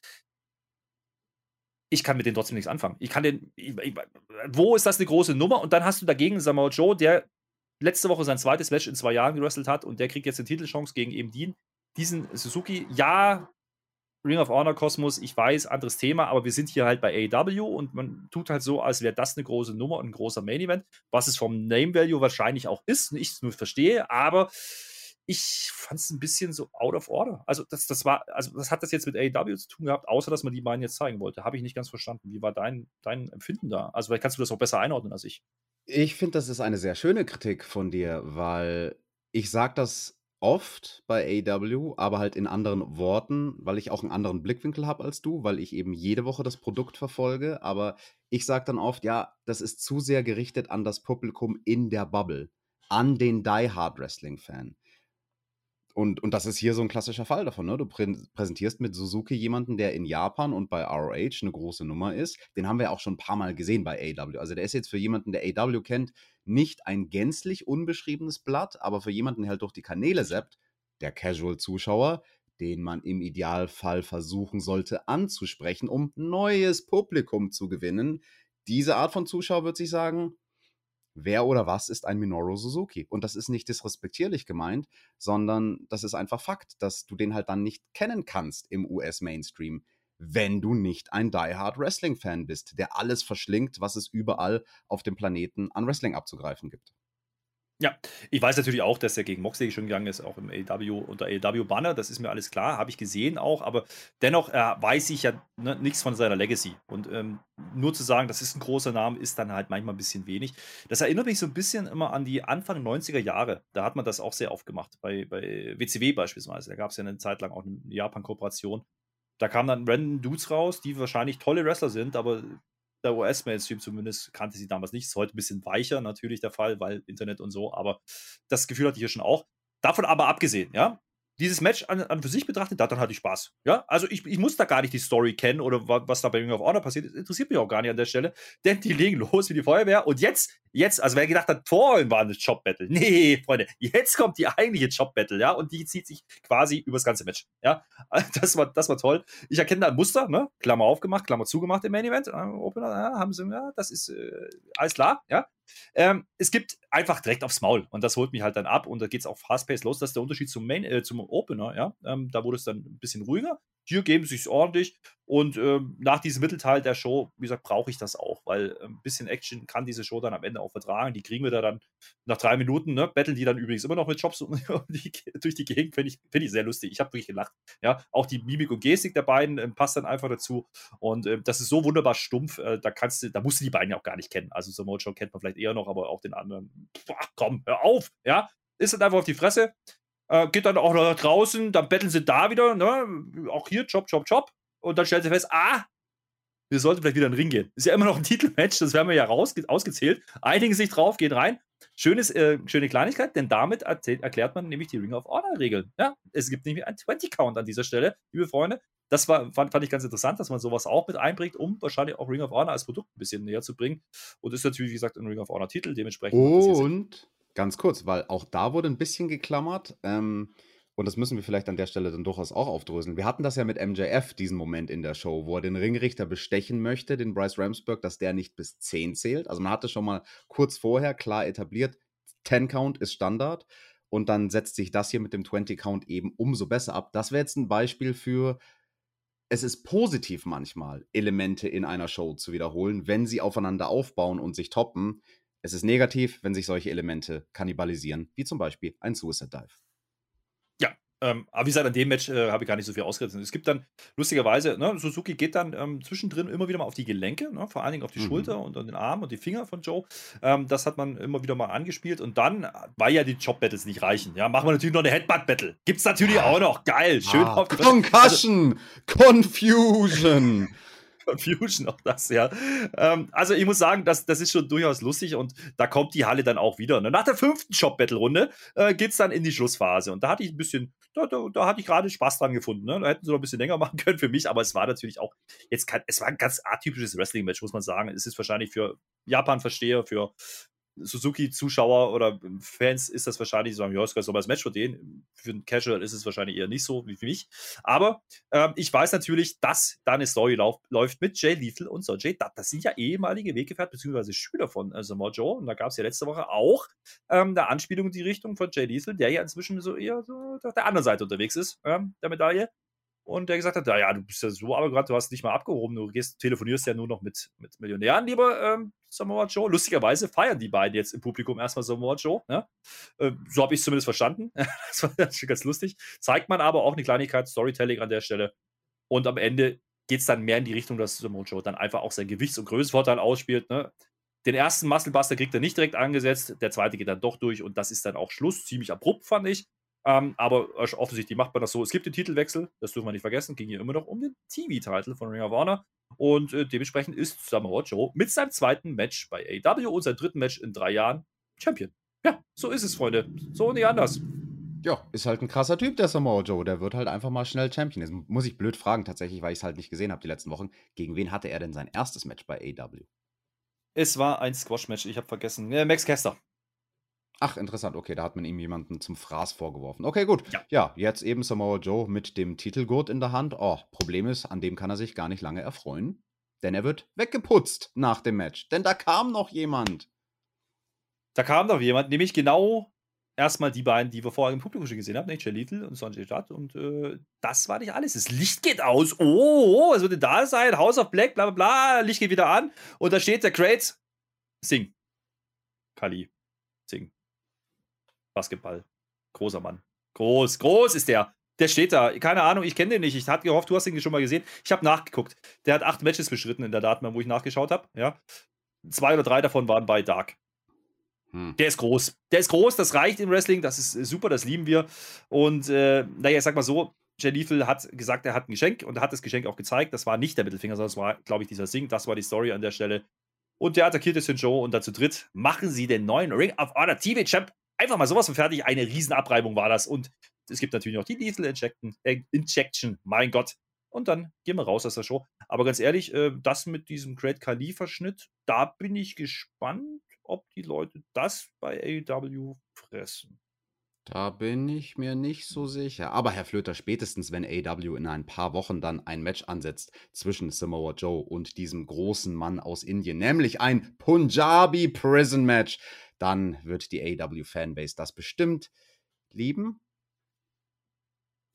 Ich kann mit denen trotzdem nichts anfangen. Ich kann den, ich, ich, wo ist das eine große Nummer? Und dann hast du dagegen Samoa Joe, der letzte Woche sein zweites Match in zwei Jahren gewrestelt hat, und der kriegt jetzt eine Titelchance gegen eben den, diesen Suzuki. Ja, Ring of Honor Kosmos, ich weiß, anderes Thema, aber wir sind hier halt bei A E W und man tut halt so, als wäre das eine große Nummer und ein großer Main Event, was es vom Name Value wahrscheinlich auch ist, und ich es nur verstehe, aber ich fand es ein bisschen so out of order. Also das, das war, also was hat das jetzt mit A E W zu tun gehabt, außer dass man die beiden jetzt zeigen wollte? Habe ich nicht ganz verstanden. Wie war dein, dein Empfinden da? Also vielleicht kannst du das auch besser einordnen als ich. Ich finde, das ist eine sehr schöne Kritik von dir, weil ich sage das oft bei A E W, aber halt in anderen Worten, weil ich auch einen anderen Blickwinkel habe als du, weil ich eben jede Woche das Produkt verfolge, aber ich sage dann oft, ja, das ist zu sehr gerichtet an das Publikum in der Bubble, an den Die-Hard-Wrestling-Fan. Und, und das ist hier so ein klassischer Fall davon, ne? Du prä präsentierst mit Suzuki jemanden, der in Japan und bei R O H eine große Nummer ist. Den haben wir auch schon ein paar Mal gesehen bei A E W. Also der ist jetzt für jemanden, der A E W kennt, nicht ein gänzlich unbeschriebenes Blatt, aber für jemanden, der halt durch die Kanäle zappt, der Casual-Zuschauer, den man im Idealfall versuchen sollte anzusprechen, um neues Publikum zu gewinnen. Diese Art von Zuschauer wird sich sagen, wer oder was ist ein Minoru Suzuki? Und das ist nicht disrespektierlich gemeint, sondern das ist einfach Fakt, dass du den halt dann nicht kennen kannst im U S-Mainstream, wenn du nicht ein Die-Hard-Wrestling-Fan bist, der alles verschlingt, was es überall auf dem Planeten an Wrestling abzugreifen gibt. Ja, ich weiß natürlich auch, dass er gegen Moxley schon gegangen ist, auch im A E W, unter A E W-Banner, das ist mir alles klar, habe ich gesehen auch, aber dennoch äh, weiß ich ja ne, nichts von seiner Legacy. Und ähm, nur zu sagen, das ist ein großer Name, ist dann halt manchmal ein bisschen wenig. Das erinnert mich so ein bisschen immer an die Anfang neunziger Jahre. Da hat man das auch sehr oft gemacht, bei, bei W C W beispielsweise. Da gab es ja eine Zeit lang auch eine Japan-Kooperation. Da kamen dann random Dudes raus, die wahrscheinlich tolle Wrestler sind, aber der U S-Mainstream zumindest kannte sie damals nicht. Ist heute ein bisschen weicher natürlich der Fall, weil Internet und so, aber das Gefühl hatte ich hier schon auch. Davon aber abgesehen, ja, dieses Match an, an für sich betrachtet, daran hatte ich Spaß. Ja, also ich, ich muss da gar nicht die Story kennen oder wa, was da bei Ring of Honor passiert, interessiert mich auch gar nicht an der Stelle, denn die legen los wie die Feuerwehr und jetzt, jetzt, also wer gedacht hat, vorhin war ein Job-Battle. Nee, Freunde, jetzt kommt die eigentliche Job-Battle, ja, und die zieht sich quasi übers ganze Match, ja. Das war, das war toll. Ich erkenne da ein Muster, ne, Klammer aufgemacht, Klammer zugemacht im Main-Event, äh, Opener, ja, haben sie, ja, das ist äh, alles klar, ja. Ähm, es gibt einfach direkt aufs Maul und das holt mich halt dann ab und da geht es auch fast-paced los. Das ist der Unterschied zum Main, äh, zum Opener, ja. Ähm, da wurde es dann ein bisschen ruhiger. hier geben sie es ordentlich. Und ähm, nach diesem Mittelteil der Show, wie gesagt, brauche ich das auch, weil ein bisschen Action kann diese Show dann am Ende auch vertragen. Die kriegen wir da dann nach drei Minuten, ne? Betteln die dann übrigens immer noch mit Jobs um die, durch die Gegend. Finde ich, find ich sehr lustig. Ich habe wirklich gelacht. Ja, auch die Mimik und Gestik der beiden äh, passt dann einfach dazu. Und äh, das ist so wunderbar stumpf, äh, da kannst du, da musst du die beiden ja auch gar nicht kennen. Also Samoa Joe kennt man vielleicht eher noch, aber auch den anderen. Ach komm, hör auf, ja. Ist dann einfach auf die Fresse. Äh, geht dann auch noch nach draußen, dann betteln sie da wieder, ne? Auch hier, Job, Job, Job. Und dann stellt sie fest, ah, wir sollten vielleicht wieder in den Ring gehen. Ist ja immer noch ein Titelmatch, das werden wir ja raus, ausgezählt. Einigen sich drauf, gehen rein. Schönes, äh, schöne Kleinigkeit, denn damit erzählt, erklärt man nämlich die Ring of Honor-Regeln. Ja, es gibt nämlich einen zwanzig-Count an dieser Stelle, liebe Freunde. Das war, fand, fand ich ganz interessant, dass man sowas auch mit einbringt, um wahrscheinlich auch Ring of Honor als Produkt ein bisschen näher zu bringen. Und ist natürlich, wie gesagt, ein Ring of Honor-Titel, dementsprechend. Und ganz kurz, weil auch da wurde ein bisschen geklammert, ähm, und das müssen wir vielleicht an der Stelle dann durchaus auch aufdröseln. Wir hatten das ja mit M J F, diesen Moment in der Show, wo er den Ringrichter bestechen möchte, den Bryce Ramsburg, dass der nicht bis zehn zählt. Also man hatte schon mal kurz vorher klar etabliert, zehn Count ist Standard. Und dann setzt sich das hier mit dem zwanzig Count eben umso besser ab. Das wäre jetzt ein Beispiel für, es ist positiv manchmal, Elemente in einer Show zu wiederholen, wenn sie aufeinander aufbauen und sich toppen. Es ist negativ, wenn sich solche Elemente kannibalisieren, wie zum Beispiel ein Suicide Dive. Ähm, aber wie gesagt, an dem Match äh, habe ich gar nicht so viel ausgerissen. Es gibt dann, lustigerweise, ne, Suzuki geht dann ähm, zwischendrin immer wieder mal auf die Gelenke, ne, vor allen Dingen auf die mhm. Schulter und an den Arm und die Finger von Joe. Ähm, das hat man immer wieder mal angespielt. Und dann, weil ja die Job-Battles nicht reichen, ja, machen wir natürlich noch eine Headbutt-Battle. Gibt's natürlich ah. auch noch. Geil, schön ah. auf die Concussion, also, Confusion. Confusion, auch das, ja. Ähm, also ich muss sagen, das, das ist schon durchaus lustig und da kommt die Halle dann auch wieder. Ne? Nach der fünften Shop-Battle-Runde äh, geht es dann in die Schlussphase und da hatte ich ein bisschen, da, da, da hatte ich gerade Spaß dran gefunden. Ne? Da hätten sie noch ein bisschen länger machen können für mich, aber es war natürlich auch, jetzt kein, es war ein ganz atypisches Wrestling-Match, muss man sagen. Es ist wahrscheinlich für Japan-Versteher, für Suzuki-Zuschauer oder Fans ist das wahrscheinlich so, ja, ist ganz normales Match für den. Für den Casual ist es wahrscheinlich eher nicht so wie für mich. Aber ähm, ich weiß natürlich, dass da eine Story lauf, läuft mit Jay Lethal und Sonjay Dutt. Das sind ja ehemalige Weggefährten bzw. Schüler von äh, Samoa Joe. Und da gab es ja letzte Woche auch ähm, eine Anspielung in die Richtung von Jay Lethal, der ja inzwischen so eher so auf der anderen Seite unterwegs ist, ähm, der Medaille. Und der gesagt hat, ja, ja, du bist ja so, aber gerade, du hast nicht mal abgehoben, du gehst, telefonierst ja nur noch mit, mit Millionären, lieber ähm, Samoa Joe. Lustigerweise feiern die beiden jetzt im Publikum erstmal Samoa Joe. Ne? Äh, so habe ich es zumindest verstanden. Das war das schon ganz lustig. Zeigt man aber auch eine Kleinigkeit, Storytelling an der Stelle. Und am Ende geht es dann mehr in die Richtung, dass Samoa Joe dann einfach auch seinen Gewichts- und Größenvorteil ausspielt. Ne? Den ersten Musclebuster kriegt er nicht direkt angesetzt, der zweite geht dann doch durch und das ist dann auch Schluss. Ziemlich abrupt, fand ich. Um, aber offensichtlich macht man das so. Es gibt den Titelwechsel, das dürfen wir nicht vergessen, ging hier immer noch um den T V-Titel von Ring of Honor. Und äh, dementsprechend ist Samoa Joe mit seinem zweiten Match bei A E W und seinem dritten Match in drei Jahren Champion. Ja, so ist es, Freunde. So und nicht anders. Ja, ist halt ein krasser Typ, der Samoa Joe. Der wird halt einfach mal schnell Champion. Jetzt muss ich blöd fragen, tatsächlich, weil ich es halt nicht gesehen habe die letzten Wochen. Gegen wen hatte er denn sein erstes Match bei A E W? Es war ein Squash-Match, ich habe vergessen. Äh, Max Caster. Ach, interessant. Okay, da hat man ihm jemanden zum Fraß vorgeworfen. Okay, gut. Ja, ja jetzt eben Samoa Joe mit dem Titelgurt in der Hand. Oh, Problem ist, an dem kann er sich gar nicht lange erfreuen. Denn er wird weggeputzt nach dem Match. Denn da kam noch jemand. Da kam noch jemand, nämlich genau erstmal die beiden, die wir vorher im Publikum schon gesehen haben, Jay Lethal und Sonjay Dutt. Und äh, das war nicht alles. Das Licht geht aus. Oh, was würde da sein? House of Black, bla bla bla. Licht geht wieder an. Und da steht der Great Singh. Kali Singh. Basketball. Großer Mann. Groß, groß ist der. Der steht da. Keine Ahnung, ich kenne den nicht. Ich hatte gehofft, du hast ihn schon mal gesehen. Ich habe nachgeguckt. Der hat acht Matches beschritten in der Datenbank, wo ich nachgeschaut habe. Ja. Zwei oder drei davon waren bei Dark. Hm. Der ist groß. Der ist groß, das reicht im Wrestling. Das ist super, das lieben wir. Und, äh, naja, ich sag mal so, Jay Lethal hat gesagt, er hat ein Geschenk und er hat das Geschenk auch gezeigt. Das war nicht der Mittelfinger, sondern das war, glaube ich, dieser Singh. Das war die Story an der Stelle. Und der attackiert jetzt den Joe und dazu dritt machen sie den neuen Ring of Honor T V-Champ. Einfach mal sowas von fertig. Eine Riesenabreibung war das. Und es gibt natürlich noch die Lethal Injection. Äh, Injection. Mein Gott. Und dann gehen wir raus aus der Show. Aber ganz ehrlich, äh, das mit diesem Great Khali-Verschnitt, da bin ich gespannt, ob die Leute das bei A E W fressen. Da bin ich mir nicht so sicher. Aber Herr Flöter, spätestens wenn A E W in ein paar Wochen dann ein Match ansetzt zwischen Samoa Joe und diesem großen Mann aus Indien, nämlich ein Punjabi Prison Match, dann wird die A E W-Fanbase das bestimmt lieben.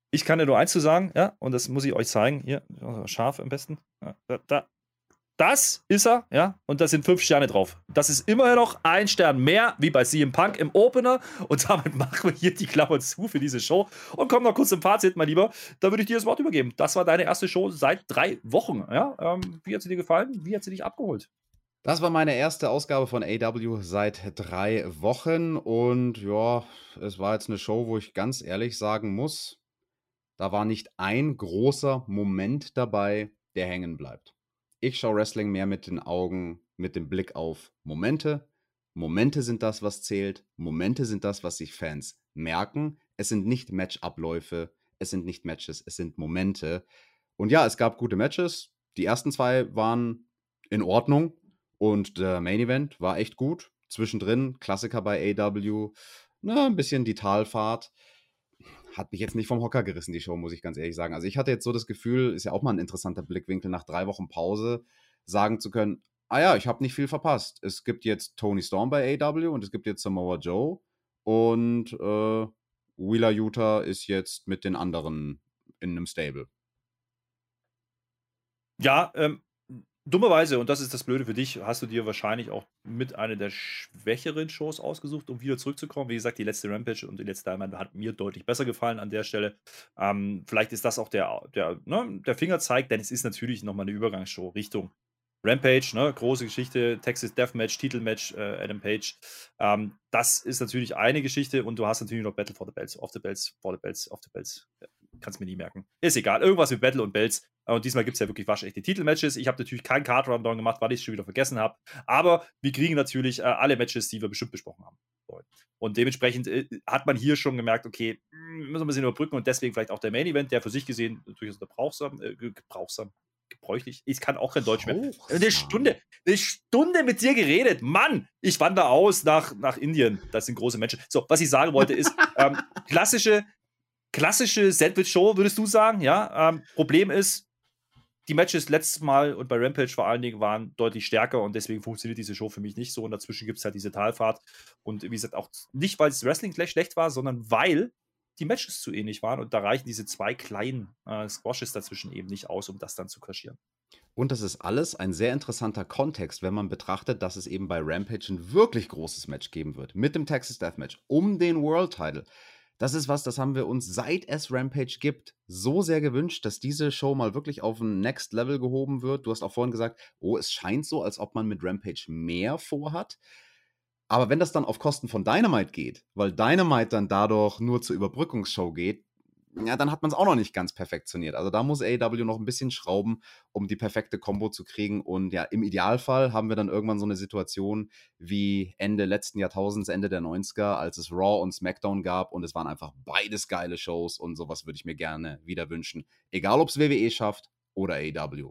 Ich kann dir nur eins zu sagen, ja, und das muss ich euch zeigen. Hier, scharf am besten. Ja, da, da. Das ist er, ja, und da sind fünf Sterne drauf. Das ist immerhin noch ein Stern mehr, wie bei C M Punk im Opener. Und damit machen wir hier die Klammer zu für diese Show. Und kommen noch kurz zum Fazit, mein Lieber. Da würde ich dir das Wort übergeben. Das war deine erste Show seit drei Wochen, ja. Ähm, wie hat sie dir gefallen? Wie hat sie dich abgeholt? Das war meine erste Ausgabe von A E W seit drei Wochen. Und ja, es war jetzt eine Show, wo ich ganz ehrlich sagen muss, da war nicht ein großer Moment dabei, der hängen bleibt. Ich schaue Wrestling mehr mit den Augen, mit dem Blick auf Momente. Momente sind das, was zählt. Momente sind das, was sich Fans merken. Es sind nicht Matchabläufe, es sind nicht Matches, es sind Momente. Und ja, es gab gute Matches. Die ersten zwei waren in Ordnung und der Main Event war echt gut. Zwischendrin, Klassiker bei A E W, na, ein bisschen die Talfahrt. Hat mich jetzt nicht vom Hocker gerissen, die Show, muss ich ganz ehrlich sagen. Also ich hatte jetzt so das Gefühl, ist ja auch mal ein interessanter Blickwinkel, nach drei Wochen Pause sagen zu können, ah ja, ich habe nicht viel verpasst. Es gibt jetzt Tony Storm bei A E W und es gibt jetzt Samoa Joe und äh, Wheeler Yuta ist jetzt mit den anderen in einem Stable. Ja, ähm, dummerweise, und das ist das Blöde für dich, hast du dir wahrscheinlich auch mit einer der schwächeren Shows ausgesucht, um wieder zurückzukommen. Wie gesagt, die letzte Rampage und die letzte Diamond hat mir deutlich besser gefallen an der Stelle. Ähm, vielleicht ist das auch der, der, ne, der Fingerzeig, denn es ist natürlich nochmal eine Übergangsshow Richtung Rampage, ne, große Geschichte, Texas Deathmatch, Titelmatch, äh, Adam Page. Ähm, das ist natürlich eine Geschichte und du hast natürlich noch Battle for the Belts, of the Belts, for the Belts, of the Belts. Kannst mir nie merken. Ist egal. Irgendwas mit Battle und Belts. Und diesmal gibt es ja wirklich waschechte Titelmatches. Ich habe natürlich keinen Card-Rundown gemacht, weil ich es schon wieder vergessen habe. Aber wir kriegen natürlich äh, alle Matches, die wir bestimmt besprochen haben. Und dementsprechend äh, hat man hier schon gemerkt, okay, müssen wir ein bisschen überbrücken und deswegen vielleicht auch der Main-Event, der für sich gesehen durchaus gebrauchsam, äh, gebrauchsam, gebräuchlich. Ich kann auch kein Deutsch mehr. Eine Stunde, eine Stunde mit dir geredet. Mann, ich wandere aus nach, nach Indien. Das sind große Menschen. So, was ich sagen wollte ist, ähm, klassische Klassische Sandwich-Show, würdest du sagen, ja. Ähm, Problem ist, die Matches letztes Mal und bei Rampage vor allen Dingen waren deutlich stärker und deswegen funktioniert diese Show für mich nicht so. Und dazwischen gibt es halt diese Talfahrt. Und wie gesagt, auch nicht, weil das Wrestling gleich schlecht war, sondern weil die Matches zu ähnlich waren. Und da reichen diese zwei kleinen äh, Squashes dazwischen eben nicht aus, um das dann zu kaschieren. Und das ist alles ein sehr interessanter Kontext, wenn man betrachtet, dass es eben bei Rampage ein wirklich großes Match geben wird. Mit dem Texas Deathmatch um den World Title. Das ist was, das haben wir uns, seit es Rampage gibt, so sehr gewünscht, dass diese Show mal wirklich auf ein Next Level gehoben wird. Du hast auch vorhin gesagt, oh, es scheint so, als ob man mit Rampage mehr vorhat. Aber wenn das dann auf Kosten von Dynamite geht, weil Dynamite dann dadurch nur zur Überbrückungsshow geht, ja, dann hat man es auch noch nicht ganz perfektioniert. Also da muss A E W noch ein bisschen schrauben, um die perfekte Kombo zu kriegen. Und ja, im Idealfall haben wir dann irgendwann so eine Situation wie Ende letzten Jahrtausends, Ende der neunziger, als es Raw und SmackDown gab und es waren einfach beides geile Shows und sowas würde ich mir gerne wieder wünschen. Egal, ob es W W E schafft oder A E W.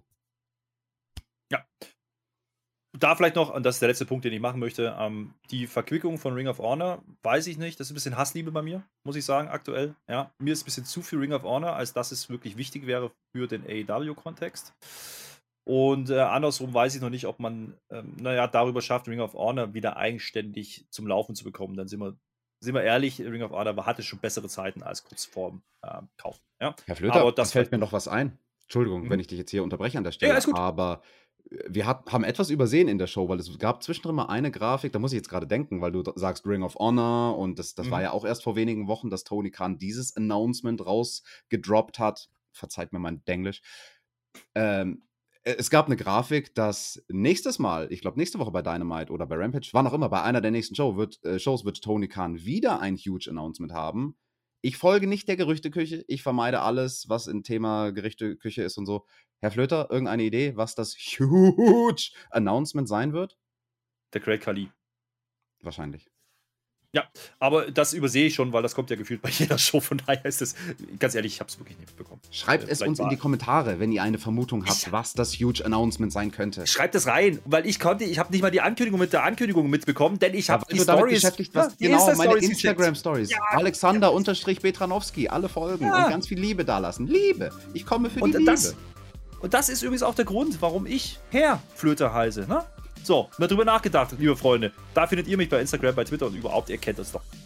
Ja. Da vielleicht noch, und das ist der letzte Punkt, den ich machen möchte, ähm, die Verquickung von Ring of Honor, weiß ich nicht, das ist ein bisschen Hassliebe bei mir, muss ich sagen, aktuell. Ja, mir ist ein bisschen zu viel Ring of Honor, als dass es wirklich wichtig wäre für den A E W-Kontext. Und äh, andersrum weiß ich noch nicht, ob man, ähm, naja, darüber schafft, Ring of Honor wieder eigenständig zum Laufen zu bekommen. Dann sind wir, sind wir ehrlich, Ring of Honor hatte schon bessere Zeiten als kurz vorm äh, Kauf. Ja? Herr Flöter, aber das fällt mir noch was ein. Entschuldigung, mhm. wenn ich dich jetzt hier unterbreche an der Stelle, ja, alles gut. Aber wir hat, haben etwas übersehen in der Show, weil es gab zwischendrin mal eine Grafik, da muss ich jetzt gerade denken, weil du sagst Ring of Honor und das, das mhm. war ja auch erst vor wenigen Wochen, dass Tony Khan dieses Announcement rausgedroppt hat. Verzeiht mir mein Denglisch. Ähm, es gab eine Grafik, dass nächstes Mal, ich glaube nächste Woche bei Dynamite oder bei Rampage, wann auch immer, bei einer der nächsten Show wird, äh, Shows wird Tony Khan wieder ein huge Announcement haben. Ich folge nicht der Gerüchteküche, ich vermeide alles, was im Thema Gerüchteküche ist und so. Herr Flöter, irgendeine Idee, was das huge Announcement sein wird? Der Great Khali. Wahrscheinlich. Ja, aber das übersehe ich schon, weil das kommt ja gefühlt bei jeder Show, von daher ist es, ganz ehrlich, ich habe es wirklich nicht mitbekommen. Schreibt äh, es uns in die Kommentare, wenn ihr eine Vermutung habt, ich, was das huge Announcement sein könnte. Schreibt es rein, weil ich konnte, ich habe nicht mal die Ankündigung mit der Ankündigung mitbekommen, denn ich habe die Stories beschäftigt, was ja, genau, meine Instagram-Stories. Ja, Alexander unterstrich Betranowski, alle Folgen ja. und ganz viel Liebe dalassen. Liebe, ich komme für und die das, Liebe. Und das ist übrigens auch der Grund, warum ich Herr Flöter heiße, ne? So, mal drüber nachgedacht, liebe Freunde. Da findet ihr mich bei Instagram, bei Twitter und überhaupt, ihr kennt uns doch.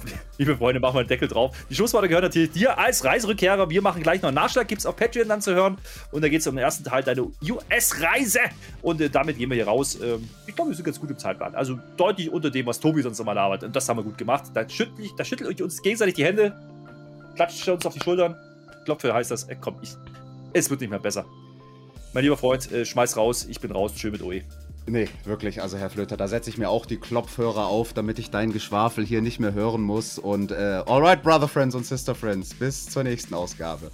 liebe Freunde, machen wir einen Deckel drauf. Die Schlussworte gehören natürlich dir als Reiserückkehrer. Wir machen gleich noch einen Nachschlag, gibt es auf Patreon dann zu hören. Und da geht es um den ersten Teil, deine U S-Reise. Und äh, damit gehen wir hier raus. Ähm, ich glaube, wir sind ganz gut im Zeitplan. Also deutlich unter dem, was Tobi sonst nochmal labert. Und das haben wir gut gemacht. Da schüttelt, da schüttelt uns gegenseitig die Hände, klatscht uns auf die Schultern. Klopfe heißt das. Äh, komm, ich, es wird nicht mehr besser. Mein lieber Freund, äh, schmeiß raus. Ich bin raus. Tschö mit O E. Nee, wirklich, also Herr Flöter, da setze ich mir auch die Klopfhörer auf, damit ich dein Geschwafel hier nicht mehr hören muss. Und äh, alright, Brother Friends und Sister Friends, bis zur nächsten Ausgabe.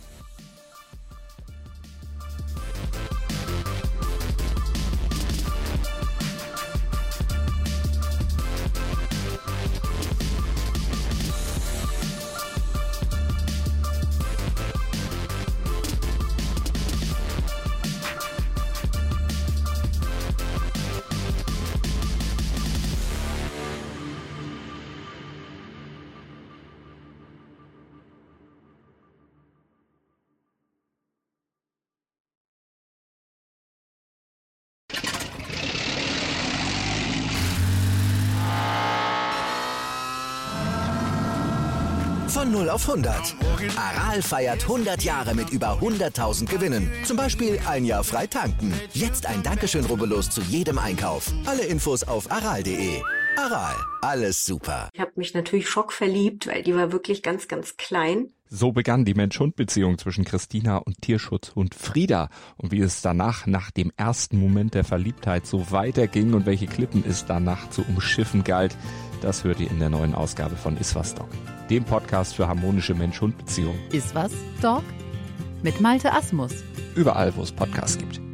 Von null auf hundert. Aral feiert hundert Jahre mit über hunderttausend Gewinnen. Zum Beispiel ein Jahr frei tanken. Jetzt ein Dankeschön, rubbellos zu jedem Einkauf. Alle Infos auf aral punkt de. Aral, alles super. Ich habe mich natürlich schockverliebt, weil die war wirklich ganz, ganz klein. So begann die Mensch-Hund-Beziehung zwischen Christina und Tierschutzhund Frieda. Und wie es danach, nach dem ersten Moment der Verliebtheit, so weiterging und welche Klippen es danach zu umschiffen galt, das hört ihr in der neuen Ausgabe von Iswas Dog, dem Podcast für harmonische Mensch-Hund-Beziehungen. Iswas Dog? Mit Malte Asmus. Überall, wo es Podcasts gibt.